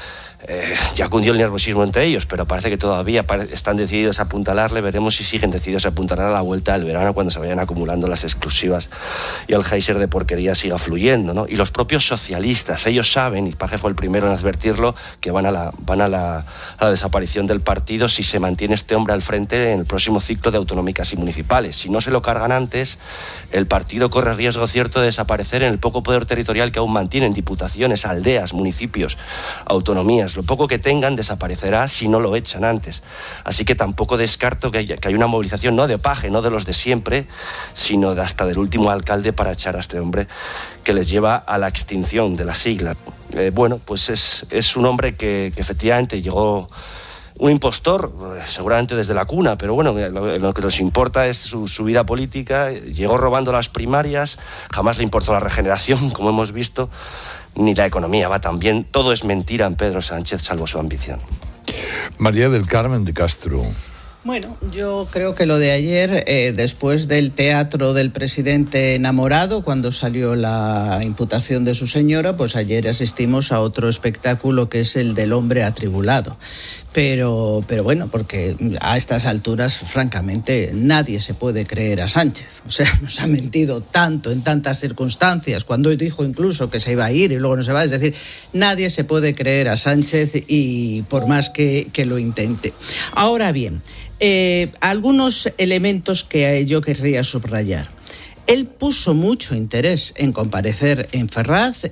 ya cundió el nerviosismo entre ellos, pero parece que todavía están decididos a apuntalarle. Veremos si siguen decididos a apuntalar a la vuelta del verano, cuando se vayan acumulando las exclusivas y el geyser de porquería siga fluyendo, ¿no? Y los propios socialistas, ellos saben, y Paje fue el primero en advertirlo, que van a la desaparición del partido si se mantiene este hombre al frente en el próximo ciclo de autonómicas y municipales. Si no se lo cargan antes, el partido corre riesgo cierto de desaparecer en el poco poder territorial que aún mantienen diputaciones, aldeas, municipios, autonomías. Lo poco que tengan desaparecerá si no lo echan antes. Así que tampoco descarto que haya una movilización, no de Paje, no de los de siempre, sino hasta del último alcalde, para echar a este hombre que les lleva a la extinción de la sigla. Pues es un hombre que efectivamente llegó un impostor, seguramente desde la cuna, pero bueno, lo que nos importa es su vida política. Llegó robando las primarias, jamás le importó la regeneración, como hemos visto, ni la economía va tan bien. Todo es mentira en Pedro Sánchez, salvo su ambición. María del Carmen de Castro. Bueno, yo creo que lo de ayer, después del teatro del presidente enamorado, cuando salió la imputación de su señora, pues ayer asistimos a otro espectáculo, que es el del hombre atribulado. Pero bueno, porque a estas alturas, francamente, nadie se puede creer a Sánchez. O sea, nos ha mentido tanto en tantas circunstancias, cuando dijo incluso que se iba a ir y luego no se va. Es decir, nadie se puede creer a Sánchez, y por más que lo intente. Ahora bien, algunos elementos que yo querría subrayar. Él puso mucho interés en comparecer en Ferraz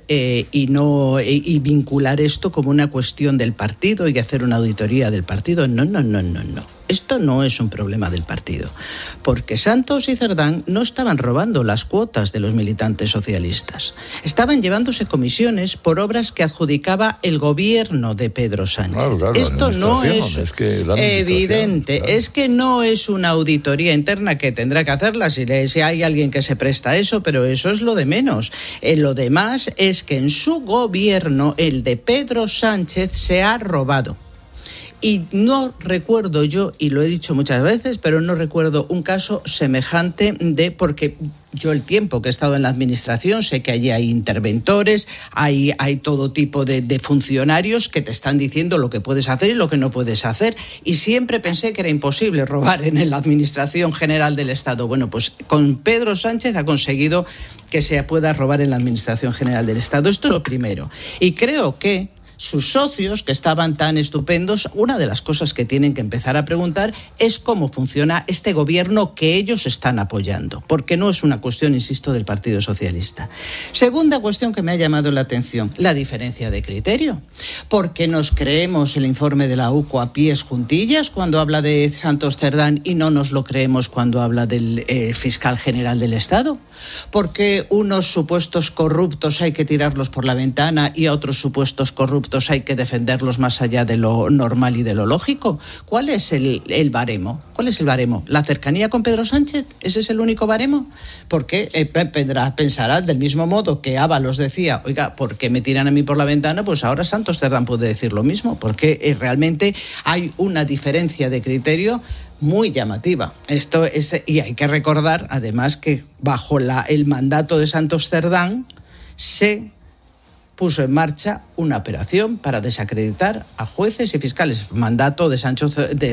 y vincular esto como una cuestión del partido y hacer una auditoría del partido. No. Esto no es un problema del partido, porque Santos y Cerdán no estaban robando las cuotas de los militantes socialistas. Estaban llevándose comisiones por obras que adjudicaba el gobierno de Pedro Sánchez. Claro, esto no es evidente, claro. Es que no es una auditoría interna, que tendrá que hacerla si hay alguien que se presta a eso, pero eso es lo de menos. Lo demás es que en su gobierno, el de Pedro Sánchez, se ha robado. Y no recuerdo yo, y lo he dicho muchas veces, pero no recuerdo un caso semejante porque yo el tiempo que he estado en la administración sé que allí hay interventores, hay todo tipo de funcionarios que te están diciendo lo que puedes hacer y lo que no puedes hacer, y siempre pensé que era imposible robar en la Administración General del Estado. Bueno, pues con Pedro Sánchez ha conseguido que se pueda robar en la Administración General del Estado. Esto es lo primero. Y creo que sus socios, que estaban tan estupendos, una de las cosas que tienen que empezar a preguntar es cómo funciona este gobierno que ellos están apoyando, porque no es una cuestión, insisto, del Partido Socialista. Segunda cuestión que me ha llamado la atención, la diferencia de criterio, porque nos creemos el informe de la UCO a pies juntillas cuando habla de Santos Cerdán y no nos lo creemos cuando habla del fiscal general del Estado, porque unos supuestos corruptos hay que tirarlos por la ventana y a otros supuestos corruptos hay que defenderlos más allá de lo normal y de lo lógico. ¿Cuál es el baremo? ¿Cuál es el baremo? ¿La cercanía con Pedro Sánchez? ¿Ese es el único baremo? Porque pensará del mismo modo que Ábalos decía, oiga, ¿por qué me tiran a mí por la ventana? Pues ahora Santos Cerdán puede decir lo mismo, porque realmente hay una diferencia de criterio muy llamativa. Y hay que recordar, además, que bajo el mandato de Santos Cerdán se puso en marcha una operación para desacreditar a jueces y fiscales. Mandato de Santos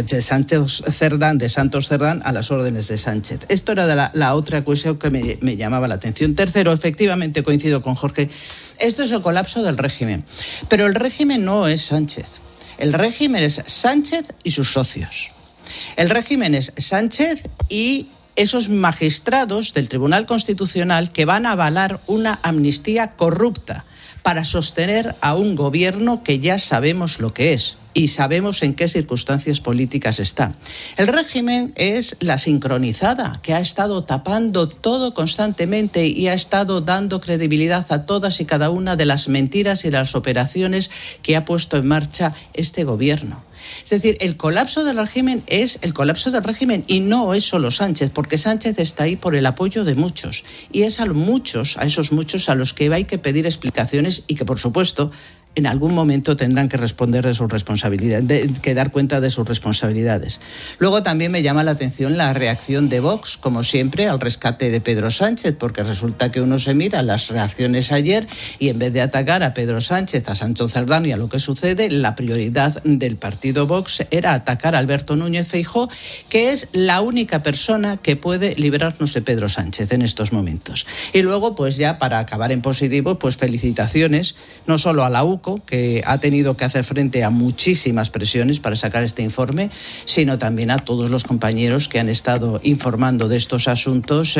Cerdán a las órdenes de Sánchez. Esto era la otra cuestión que me llamaba la atención. Tercero, efectivamente coincido con Jorge, esto es el colapso del régimen. Pero el régimen no es Sánchez. El régimen es Sánchez y sus socios. El régimen es Sánchez y esos magistrados del Tribunal Constitucional que van a avalar una amnistía corrupta para sostener a un gobierno que ya sabemos lo que es y sabemos en qué circunstancias políticas está. El régimen es la sincronizada, que ha estado tapando todo constantemente y ha estado dando credibilidad a todas y cada una de las mentiras y las operaciones que ha puesto en marcha este gobierno. Es decir, el colapso del régimen es el colapso del régimen y no es solo Sánchez, porque Sánchez está ahí por el apoyo de muchos. Y es a esos muchos a los que hay que pedir explicaciones y que, por supuesto, en algún momento tendrán que responder de sus responsabilidades, que dar cuenta de sus responsabilidades. Luego también me llama la atención la reacción de Vox, como siempre, al rescate de Pedro Sánchez, porque resulta que uno se mira las reacciones ayer y en vez de atacar a Pedro Sánchez, a Santos Cerdán y a lo que sucede, la prioridad del partido Vox era atacar a Alberto Núñez Feijóo, que es la única persona que puede librarnos de Pedro Sánchez en estos momentos. Y luego, pues ya para acabar en positivo, pues felicitaciones, no solo a la UCO, que ha tenido que hacer frente a muchísimas presiones para sacar este informe, sino también a todos los compañeros que han estado informando de estos asuntos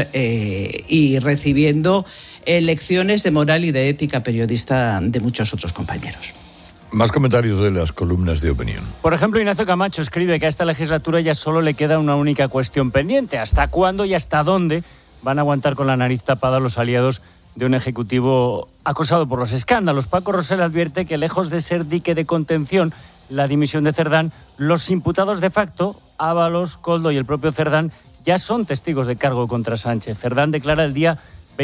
y recibiendo lecciones de moral y de ética periodista de muchos otros compañeros. Más comentarios de las columnas de opinión. Por ejemplo, Ignacio Camacho escribe que a esta legislatura ya solo le queda una única cuestión pendiente. ¿Hasta cuándo y hasta dónde van a aguantar con la nariz tapada los aliados de un ejecutivo acosado por los escándalos? Paco Rosell advierte que, lejos de ser dique de contención la dimisión de Cerdán, los imputados de facto, Ábalos, Koldo y el propio Cerdán, ya son testigos de cargo contra Sánchez. Cerdán declara el día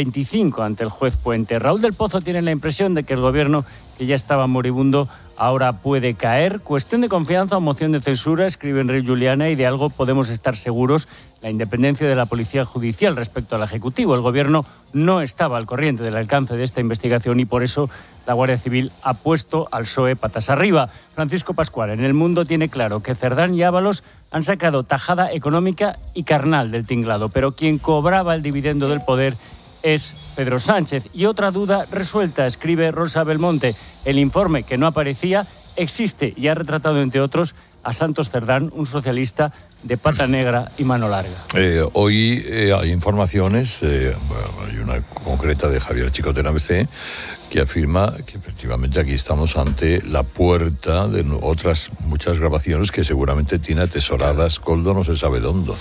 25 ante el juez Puente. Raúl del Pozo tiene la impresión de que el gobierno, que ya estaba moribundo, ahora puede caer. Cuestión de confianza o moción de censura, escribe Enrique Juliana, y de algo podemos estar seguros: la independencia de la policía judicial respecto al Ejecutivo. El gobierno no estaba al corriente del alcance de esta investigación y por eso la Guardia Civil ha puesto al PSOE patas arriba. Francisco Pascual, en El Mundo, tiene claro que Cerdán y Ábalos han sacado tajada económica y carnal del tinglado, pero quien cobraba el dividendo del poder es Pedro Sánchez. Y otra duda resuelta, escribe Rosa Belmonte: el informe que no aparecía existe y ha retratado, entre otros, a Santos Cerdán, un socialista de pata negra y mano larga. Hoy hay informaciones, hay una concreta de Javier Chicote en ABC, que afirma que efectivamente aquí estamos ante la puerta de otras muchas grabaciones que seguramente tiene atesoradas Koldo, no se sabe dónde,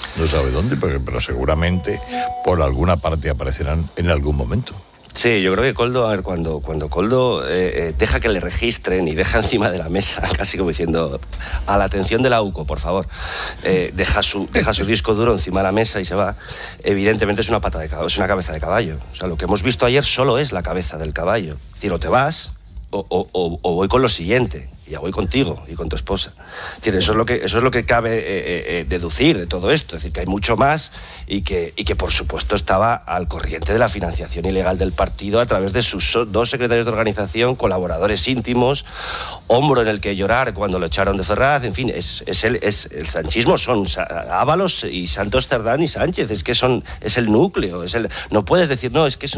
pero seguramente por alguna parte aparecerán en algún momento. Sí, yo creo que Koldo, a ver, cuando Koldo deja que le registren y deja encima de la mesa, casi como diciendo, a la atención de la UCO, por favor, deja su disco duro encima de la mesa y se va, evidentemente es una cabeza de caballo. O sea, lo que hemos visto ayer solo es la cabeza del caballo. Es decir, o te vas o voy con lo siguiente. Ya voy contigo y con tu esposa. Es decir, eso es lo que cabe deducir de todo esto. Es decir, que hay mucho más y que por supuesto estaba al corriente de la financiación ilegal del partido a través de sus dos secretarios de organización, colaboradores íntimos, hombro en el que llorar cuando lo echaron de Ferraz. En fin, el sanchismo son Ábalos y Santos Cerdán y Sánchez. Es que es el núcleo. No puedes decir, no, es que es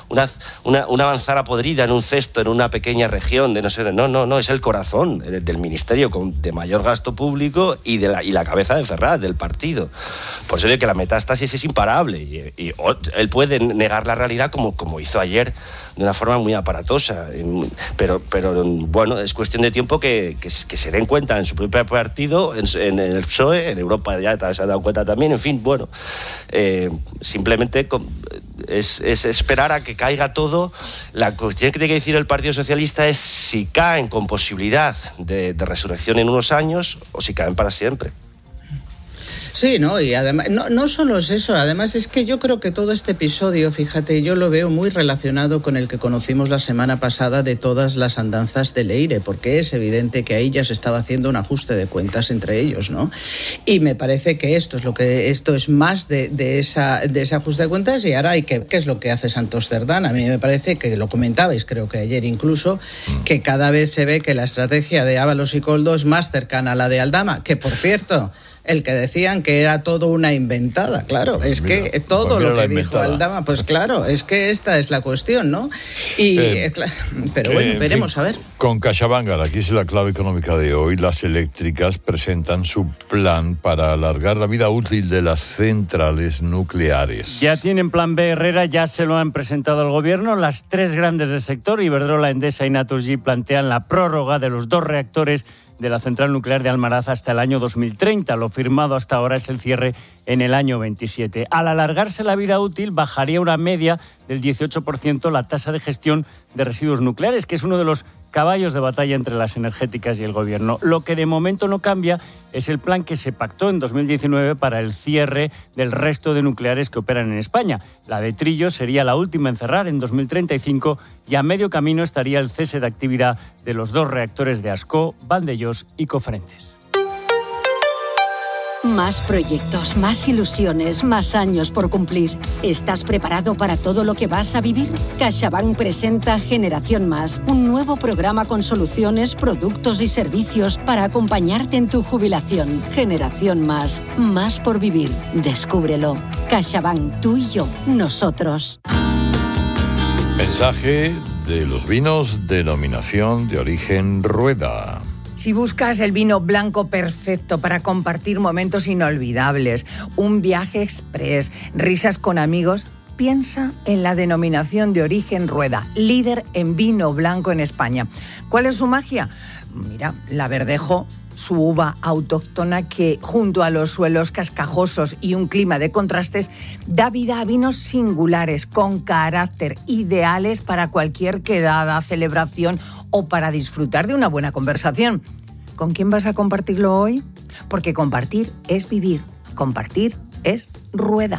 una manzana podrida en un cesto, en una pequeña región de no sé. No, es el corazón del ministerio de mayor gasto público y la cabeza de Ferraz, del partido. Por eso digo que la metástasis es imparable y él puede negar la realidad como hizo ayer de una forma muy aparatosa, pero bueno, es cuestión de tiempo que se den cuenta en su propio partido, en el PSOE, en Europa ya se han dado cuenta también, en fin, bueno, simplemente es esperar a que caiga todo. La cuestión que tiene que decir el Partido Socialista es si caen con posibilidad de resurrección en unos años o si caen para siempre. Sí, ¿no? Y además, no solo es eso, además es que yo creo que todo este episodio, fíjate, yo lo veo muy relacionado con el que conocimos la semana pasada de todas las andanzas de Leire, porque es evidente que ahí ya se estaba haciendo un ajuste de cuentas entre ellos, ¿no? Y me parece que esto es más de ese ajuste de cuentas. Y ahora ¿qué es lo que hace Santos Cerdán? A mí me parece que lo comentabais, creo que ayer incluso, que cada vez se ve que la estrategia de Ábalos y Koldo es más cercana a la de Aldama, que por cierto, el que decían que era todo una inventada, claro, es que todo lo que dijo Aldama, pues claro, es que esta es la cuestión, ¿no? Y pero bueno, veremos, a ver. Con CaixaBank, aquí es la clave económica de hoy, las eléctricas presentan su plan para alargar la vida útil de las centrales nucleares. Ya tienen plan B, Herrera, ya se lo han presentado al gobierno. Las tres grandes del sector, Iberdrola, Endesa y Naturgy, plantean la prórroga de los 2 reactores de la central nuclear de Almaraz hasta el año 2030. Lo firmado hasta ahora es el cierre en el año 27. Al alargarse la vida útil, bajaría una media del 18% la tasa de gestión de residuos nucleares, que es uno de los caballos de batalla entre las energéticas y el gobierno. Lo que de momento no cambia es el plan que se pactó en 2019 para el cierre del resto de nucleares que operan en España. La de Trillos sería la última en cerrar en 2035 y a medio camino estaría el cese de actividad de los 2 reactores de Ascó, Vandellós y Cofrentes. Más proyectos, más ilusiones, más años por cumplir. ¿Estás preparado para todo lo que vas a vivir? CaixaBank presenta Generación Más, un nuevo programa con soluciones, productos y servicios para acompañarte en tu jubilación. Generación Más, más por vivir. Descúbrelo. CaixaBank, tú y yo, nosotros. Mensaje de los vinos, denominación de origen Rueda. Si buscas el vino blanco perfecto para compartir momentos inolvidables, un viaje express, risas con amigos, piensa en la denominación de origen Rueda, líder en vino blanco en España. ¿Cuál es su magia? Mira, la Verdejo, su uva autóctona que, junto a los suelos cascajosos y un clima de contrastes, da vida a vinos singulares, con carácter, ideales para cualquier quedada, celebración o para disfrutar de una buena conversación. ¿Con quién vas a compartirlo hoy? Porque compartir es vivir, compartir es Rueda.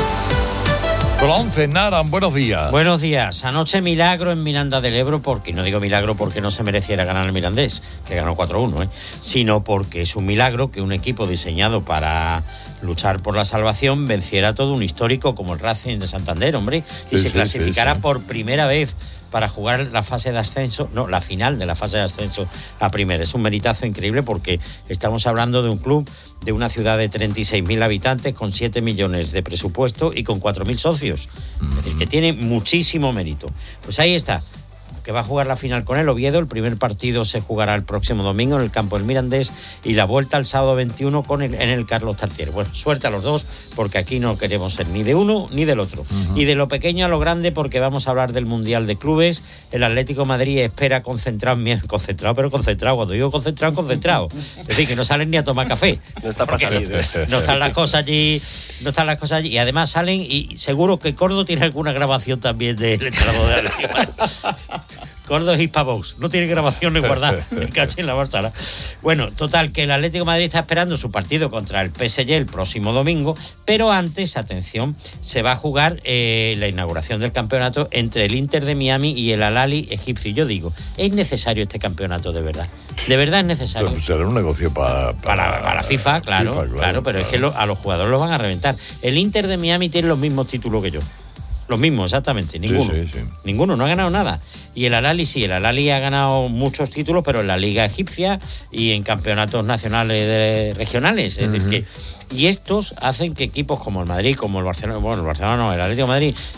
Con 11, Naran, buenos días. Buenos días. Anoche milagro en Miranda del Ebro, porque no digo milagro porque no se mereciera ganar el Mirandés, que ganó 4-1, sino porque es un milagro que un equipo diseñado para luchar por la salvación venciera todo un histórico como el Racing de Santander, hombre, y se clasificara por primera vez para jugar la fase de ascenso, no, la final de la fase de ascenso a primera. Es un meritazo increíble porque estamos hablando de un club de una ciudad de 36.000 habitantes con 7 millones de presupuesto y con 4.000 socios. Es decir, que tiene muchísimo mérito. Pues ahí está, que va a jugar la final con el Oviedo. El primer partido se jugará el próximo domingo en el campo del Mirandés y la vuelta el sábado 21 en el Carlos Tartiere. Bueno, suerte a los dos, porque aquí no queremos ser ni de uno ni del otro. Y de lo pequeño a lo grande, porque vamos a hablar del Mundial de Clubes. El Atlético de Madrid espera concentrado. Cuando digo concentrado. Es decir, que no salen ni a tomar café. No está para salir. No están las cosas allí. Y además salen, y seguro que Cordo tiene alguna grabación también del entrenador de Atlético de Madrid. Cordo es Hispavox, no tiene grabación ni guardada, me caché en la Barça. Bueno, total, que el Atlético de Madrid está esperando su partido contra el PSG el próximo domingo, pero antes, atención, se va a jugar la inauguración del campeonato entre el Inter de Miami y el Al-Ahly egipcio. Yo digo, ¿es necesario este campeonato de verdad? ¿De verdad es necesario? Pues será un negocio para la FIFA, claro, pero es que a los jugadores los van a reventar. El Inter de Miami tiene los mismos títulos que yo. Los mismos, exactamente, ninguno. Sí. Ninguno, no ha ganado nada. Y el Al-Ahly sí, el Al-Ahly ha ganado muchos títulos, pero en la Liga Egipcia y en campeonatos nacionales regionales. Es decir, que... Y estos hacen que equipos como el Madrid, como el Barcelona, el Atlético de Madrid, en fin,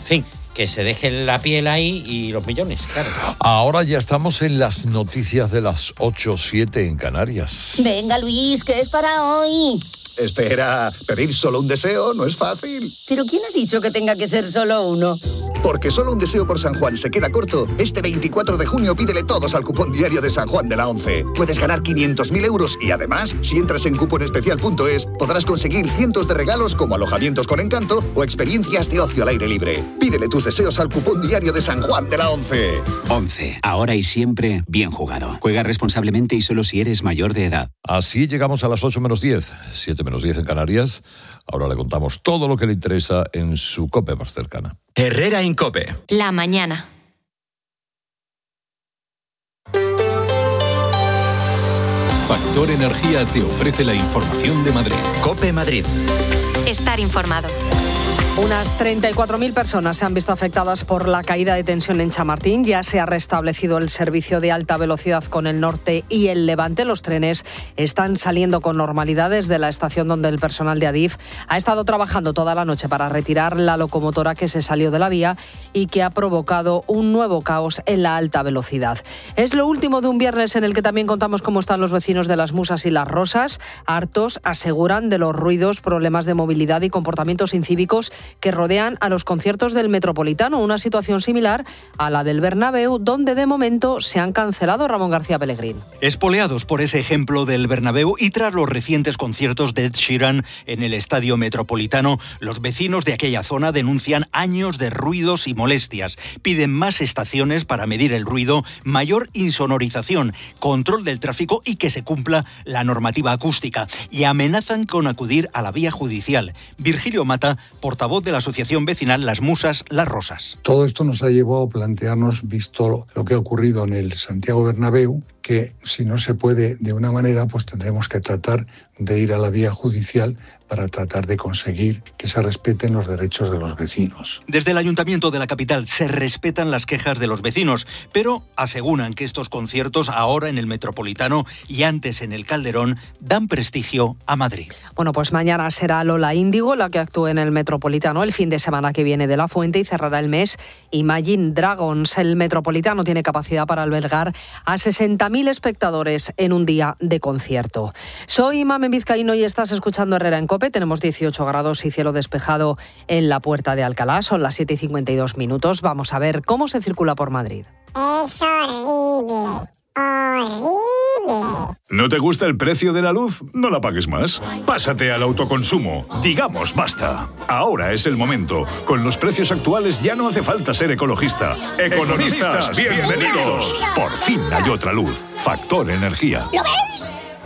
que se dejen la piel ahí y los millones, claro. Ahora ya estamos en las noticias de las 8:07 en Canarias. Venga, Luis, que es para hoy. Espera, pedir solo un deseo no es fácil. ¿Pero quién ha dicho que tenga que ser solo uno? Porque solo un deseo por San Juan se queda corto. Este 24 de junio pídele todos al cupón diario de San Juan de la 11. Puedes ganar 500.000 euros y además, si entras en cuponespecial.es, podrás conseguir cientos de regalos como alojamientos con encanto o experiencias de ocio al aire libre. Pídele tus deseos al cupón diario de San Juan de la 11. 11. Ahora y siempre, bien jugado. Juega responsablemente y solo si eres mayor de edad. Así llegamos a las 8 menos 10, 7 menos 10 en Canarias. Ahora le contamos todo lo que le interesa en su COPE más cercana. Herrera en COPE. La mañana. Factor Energía te ofrece la información de Madrid. COPE Madrid. Estar informado. Unas 34.000 personas se han visto afectadas por la caída de tensión en Chamartín. Ya se ha restablecido el servicio de alta velocidad con el norte y el levante. Los trenes están saliendo con normalidad desde la estación donde el personal de Adif ha estado trabajando toda la noche para retirar la locomotora que se salió de la vía y que ha provocado un nuevo caos en la alta velocidad. Es lo último de un viernes en el que también contamos cómo están los vecinos de Las Musas y Las Rosas. Hartos, aseguran, de los ruidos, problemas de movilidad y comportamientos incívicos que rodean a los conciertos del Metropolitano, una situación similar a la del Bernabéu, donde de momento se han cancelado. Ramón García Pellegrín. Espoleados por ese ejemplo del Bernabéu y tras los recientes conciertos de Ed Sheeran en el Estadio Metropolitano, los vecinos de aquella zona denuncian años de ruidos y molestias. Piden más estaciones para medir el ruido, mayor insonorización, control del tráfico y que se cumpla la normativa acústica. Y amenazan con acudir a la vía judicial. Virgilio Mata, portavoz de la asociación vecinal Las Musas, Las Rosas. Todo esto nos ha llevado a plantearnos, visto lo que ha ocurrido en el Santiago Bernabéu, que si no se puede de una manera, pues tendremos que tratar de ir a la vía judicial para tratar de conseguir que se respeten los derechos de los vecinos. Desde el Ayuntamiento de la capital se respetan las quejas de los vecinos, pero aseguran que estos conciertos, ahora en el Metropolitano y antes en el Calderón, dan prestigio a Madrid. Bueno, pues mañana será Lola Índigo la que actúe en el Metropolitano. El fin de semana que viene de La Fuente y cerrará el mes Imagine Dragons. El Metropolitano tiene capacidad para albergar a 60.000 espectadores en un día de concierto. Soy Mamen Vizcaíno y estás escuchando Herrera en COPE. Tenemos 18 grados y cielo despejado en la Puerta de Alcalá. Son las 7:52. Vamos a ver cómo se circula por Madrid. Es horrible. ¡Horrible! ¿No te gusta el precio de la luz? No la pagues más. Pásate al autoconsumo. Digamos basta. Ahora es el momento. Con los precios actuales ya no hace falta ser ecologista. ¡Economistas, bienvenidos! Por fin hay otra luz. Factor Energía. ¿Lo veis?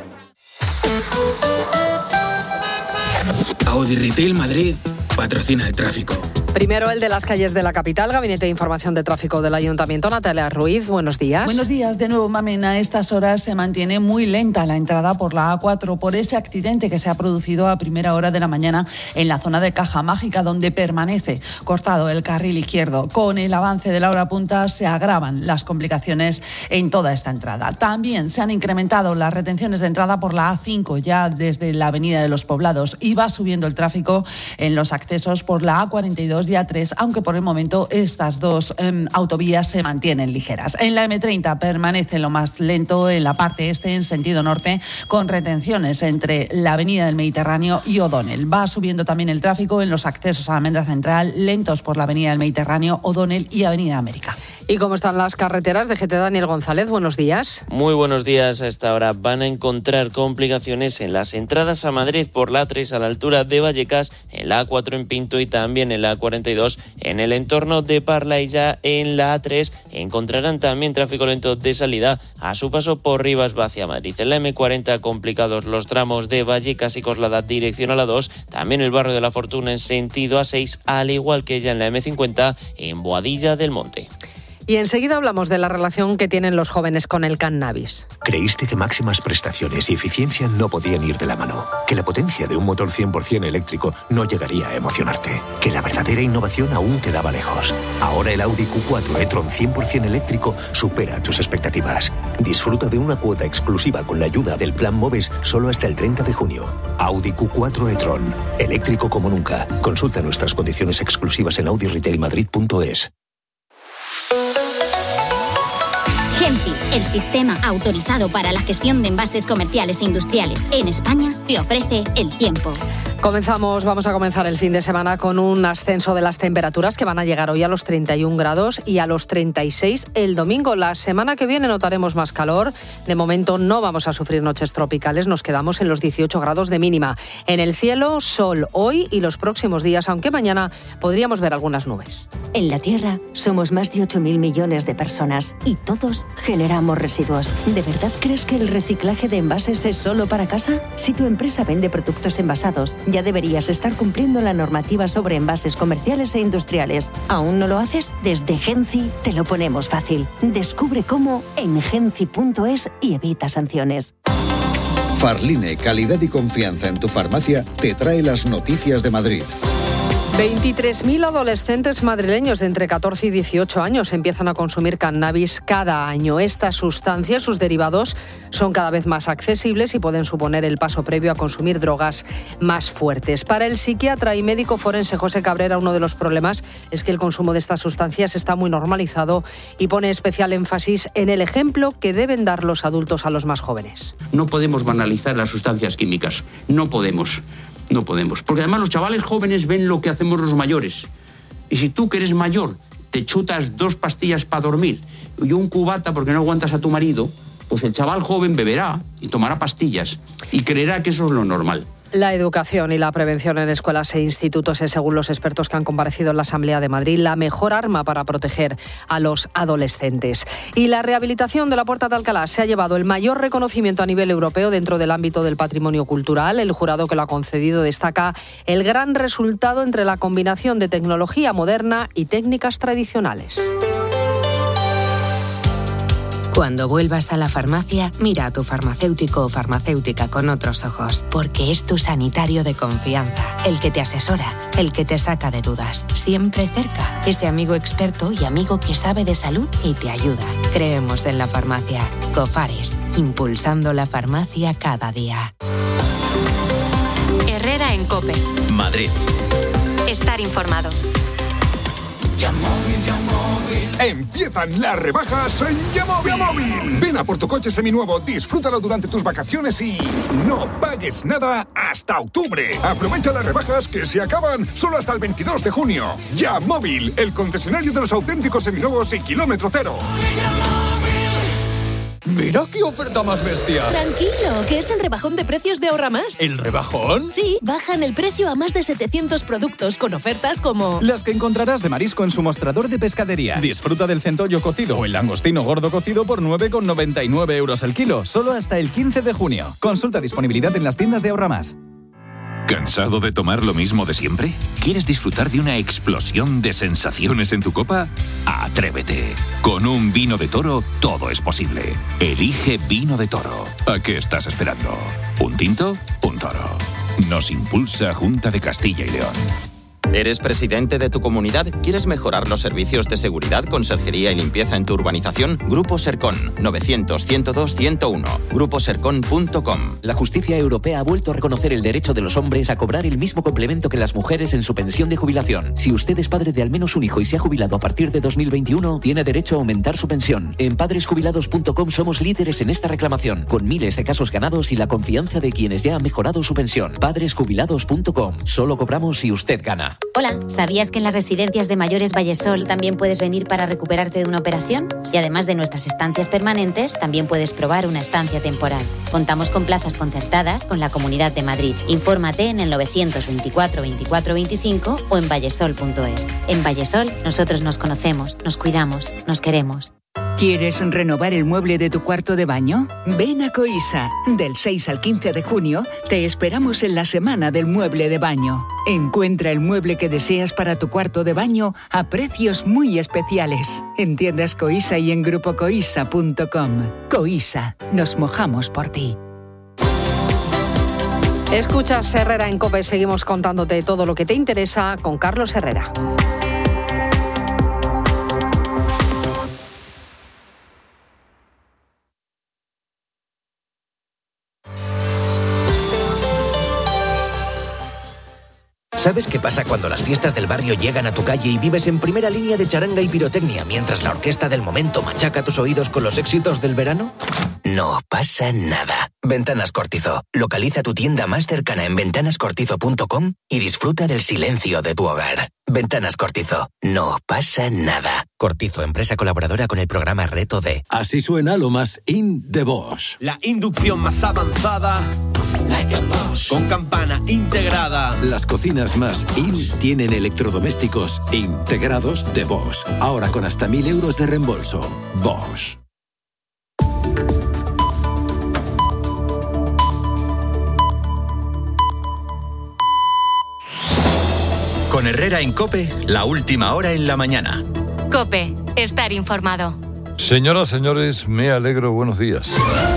Audi Retail Madrid patrocina el tráfico. Primero el de las calles de la capital. Gabinete de Información de Tráfico del Ayuntamiento. Natalia Ruiz, buenos días. Buenos días. De nuevo, Mamen, a estas horas se mantiene muy lenta la entrada por la A4 por ese accidente que se ha producido a primera hora de la mañana en la zona de Caja Mágica, donde permanece cortado el carril izquierdo. Con el avance de la hora punta se agravan las complicaciones en toda esta entrada. También se han incrementado las retenciones de entrada por la A5 ya desde la Avenida de los Poblados y va subiendo el tráfico en los accesos por la A42 y A3, aunque por el momento estas dos autovías se mantienen ligeras. En la M30 permanece lo más lento en la parte este en sentido norte, con retenciones entre la Avenida del Mediterráneo y O'Donnell. Va subiendo también el tráfico en los accesos a la Almendra Central, lentos por la Avenida del Mediterráneo, O'Donnell y Avenida América. ¿Y cómo están las carreteras? DGT Daniel González, buenos días. Muy buenos días. A esta hora van a encontrar complicaciones en las entradas a Madrid por la A3 a la altura de Vallecas, en la A4 en Pinto y también en la A42 en el entorno de Parla, y ya en la A3 encontrarán también tráfico lento de salida a su paso por Rivas hacia Madrid. En la M40 complicados los tramos de Vallecas y Coslada dirección a la 2, también el barrio de la Fortuna en sentido A6, al igual que ya en la M50 en Boadilla del Monte. Y enseguida hablamos de la relación que tienen los jóvenes con el cannabis. ¿Creíste que máximas prestaciones y eficiencia no podían ir de la mano? ¿Que la potencia de un motor 100% eléctrico no llegaría a emocionarte? ¿Que la verdadera innovación aún quedaba lejos? Ahora el Audi Q4 e-tron 100% eléctrico supera tus expectativas. Disfruta de una cuota exclusiva con la ayuda del Plan Moves solo hasta el 30 de junio. Audi Q4 e-tron. Eléctrico como nunca. Consulta nuestras condiciones exclusivas en audiretailmadrid.es. Genci, el sistema autorizado para la gestión de envases comerciales e industriales en España, te ofrece el tiempo. Vamos a comenzar el fin de semana con un ascenso de las temperaturas que van a llegar hoy a los 31 grados y a los 36 el domingo. La semana que viene notaremos más calor. De momento no vamos a sufrir noches tropicales, nos quedamos en los 18 grados de mínima. En el cielo, sol hoy y los próximos días, aunque mañana podríamos ver algunas nubes. En la Tierra somos más de 8.000 millones de personas y todos generamos residuos. ¿De verdad crees que el reciclaje de envases es solo para casa? Si tu empresa vende productos envasados, ya deberías estar cumpliendo la normativa sobre envases comerciales e industriales. ¿Aún no lo haces? Desde Genci te lo ponemos fácil. Descubre cómo en genci.es y evita sanciones. Farline, calidad y confianza en tu farmacia, te trae las noticias de Madrid. 23.000 adolescentes madrileños de entre 14 y 18 años empiezan a consumir cannabis cada año. Estas sustancias, sus derivados, son cada vez más accesibles y pueden suponer el paso previo a consumir drogas más fuertes. Para el psiquiatra y médico forense José Cabrera, uno de los problemas es que el consumo de estas sustancias está muy normalizado y pone especial énfasis en el ejemplo que deben dar los adultos a los más jóvenes. No podemos banalizar las sustancias químicas. No podemos, porque además los chavales jóvenes ven lo que hacemos los mayores. Y si tú que eres mayor te chutas 2 pastillas para dormir y un cubata porque no aguantas a tu marido, pues el chaval joven beberá y tomará pastillas y creerá que eso es lo normal. La educación y la prevención en escuelas e institutos es, según los expertos que han comparecido en la Asamblea de Madrid, la mejor arma para proteger a los adolescentes. Y la rehabilitación de la Puerta de Alcalá se ha llevado el mayor reconocimiento a nivel europeo dentro del ámbito del patrimonio cultural. El jurado que lo ha concedido destaca el gran resultado entre la combinación de tecnología moderna y técnicas tradicionales. Cuando vuelvas a la farmacia, mira a tu farmacéutico o farmacéutica con otros ojos, porque es tu sanitario de confianza, el que te asesora, el que te saca de dudas, siempre cerca, ese amigo experto y amigo que sabe de salud y te ayuda. Creemos en la farmacia. Cofares, impulsando la farmacia cada día. Herrera en COPE. Madrid. Estar informado. Empiezan las rebajas en Yamóvil. Ven a por tu coche seminuevo, disfrútalo durante tus vacaciones y no pagues nada hasta octubre. Aprovecha las rebajas que se acaban solo hasta el 22 de junio. Yamóvil, el concesionario de los auténticos seminuevos y kilómetro cero. ¡Mira qué oferta más bestia! Tranquilo, que es el rebajón de precios de Ahorra Más. ¿El rebajón? Sí, bajan el precio a más de 700 productos con ofertas como... las que encontrarás de marisco en su mostrador de pescadería. Disfruta del centollo cocido o el langostino gordo cocido por 9,99 euros el kilo, solo hasta el 15 de junio. Consulta disponibilidad en las tiendas de Ahorra Más. ¿Cansado de tomar lo mismo de siempre? ¿Quieres disfrutar de una explosión de sensaciones en tu copa? ¡Atrévete! Con un vino de Toro todo es posible. Elige Vino de Toro. ¿A qué estás esperando? ¿Un tinto? Un toro. Nos impulsa Junta de Castilla y León. ¿Eres presidente de tu comunidad? ¿Quieres mejorar los servicios de seguridad, conserjería y limpieza en tu urbanización? Grupo Sercon, 900-102-101. Gruposercon.com. La justicia europea ha vuelto a reconocer el derecho de los hombres a cobrar el mismo complemento que las mujeres en su pensión de jubilación. Si usted es padre de al menos un hijo y se ha jubilado a partir de 2021, tiene derecho a aumentar su pensión. En padresjubilados.com somos líderes en esta reclamación, con miles de casos ganados y la confianza de quienes ya han mejorado su pensión. Padresjubilados.com. Solo cobramos si usted gana. Hola, ¿sabías que en las residencias de mayores Vallesol también puedes venir para recuperarte de una operación? Y además de nuestras estancias permanentes, también puedes probar una estancia temporal. Contamos con plazas concertadas con la Comunidad de Madrid. Infórmate en el 924 24 25 o en vallesol.es. En Vallesol, nosotros nos conocemos, nos cuidamos, nos queremos. ¿Quieres renovar el mueble de tu cuarto de baño? Ven a Coisa. Del 6 al 15 de junio te esperamos en la Semana del Mueble de Baño. Encuentra el mueble que deseas para tu cuarto de baño a precios muy especiales. En tiendas Coisa y en grupocoisa.com. Coisa, nos mojamos por ti. Escuchas Herrera en COPE, seguimos contándote todo lo que te interesa con Carlos Herrera. ¿Sabes qué pasa cuando las fiestas del barrio llegan a tu calle y vives en primera línea de charanga y pirotecnia mientras la orquesta del momento machaca tus oídos con los éxitos del verano? No pasa nada. Ventanas Cortizo. Localiza tu tienda más cercana en ventanascortizo.com y disfruta del silencio de tu hogar. Ventanas Cortizo. No pasa nada. Cortizo, empresa colaboradora con el programa Reto D. Así suena lo más in de Bosch. La inducción más avanzada, con campana integrada. Las cocinas más in tienen electrodomésticos integrados de Bosch. Ahora con hasta 1.000 euros de reembolso. Bosch. Con Herrera en COPE, la última hora en la mañana. COPE, estar informado. Señoras, señores, me alegro, buenos días.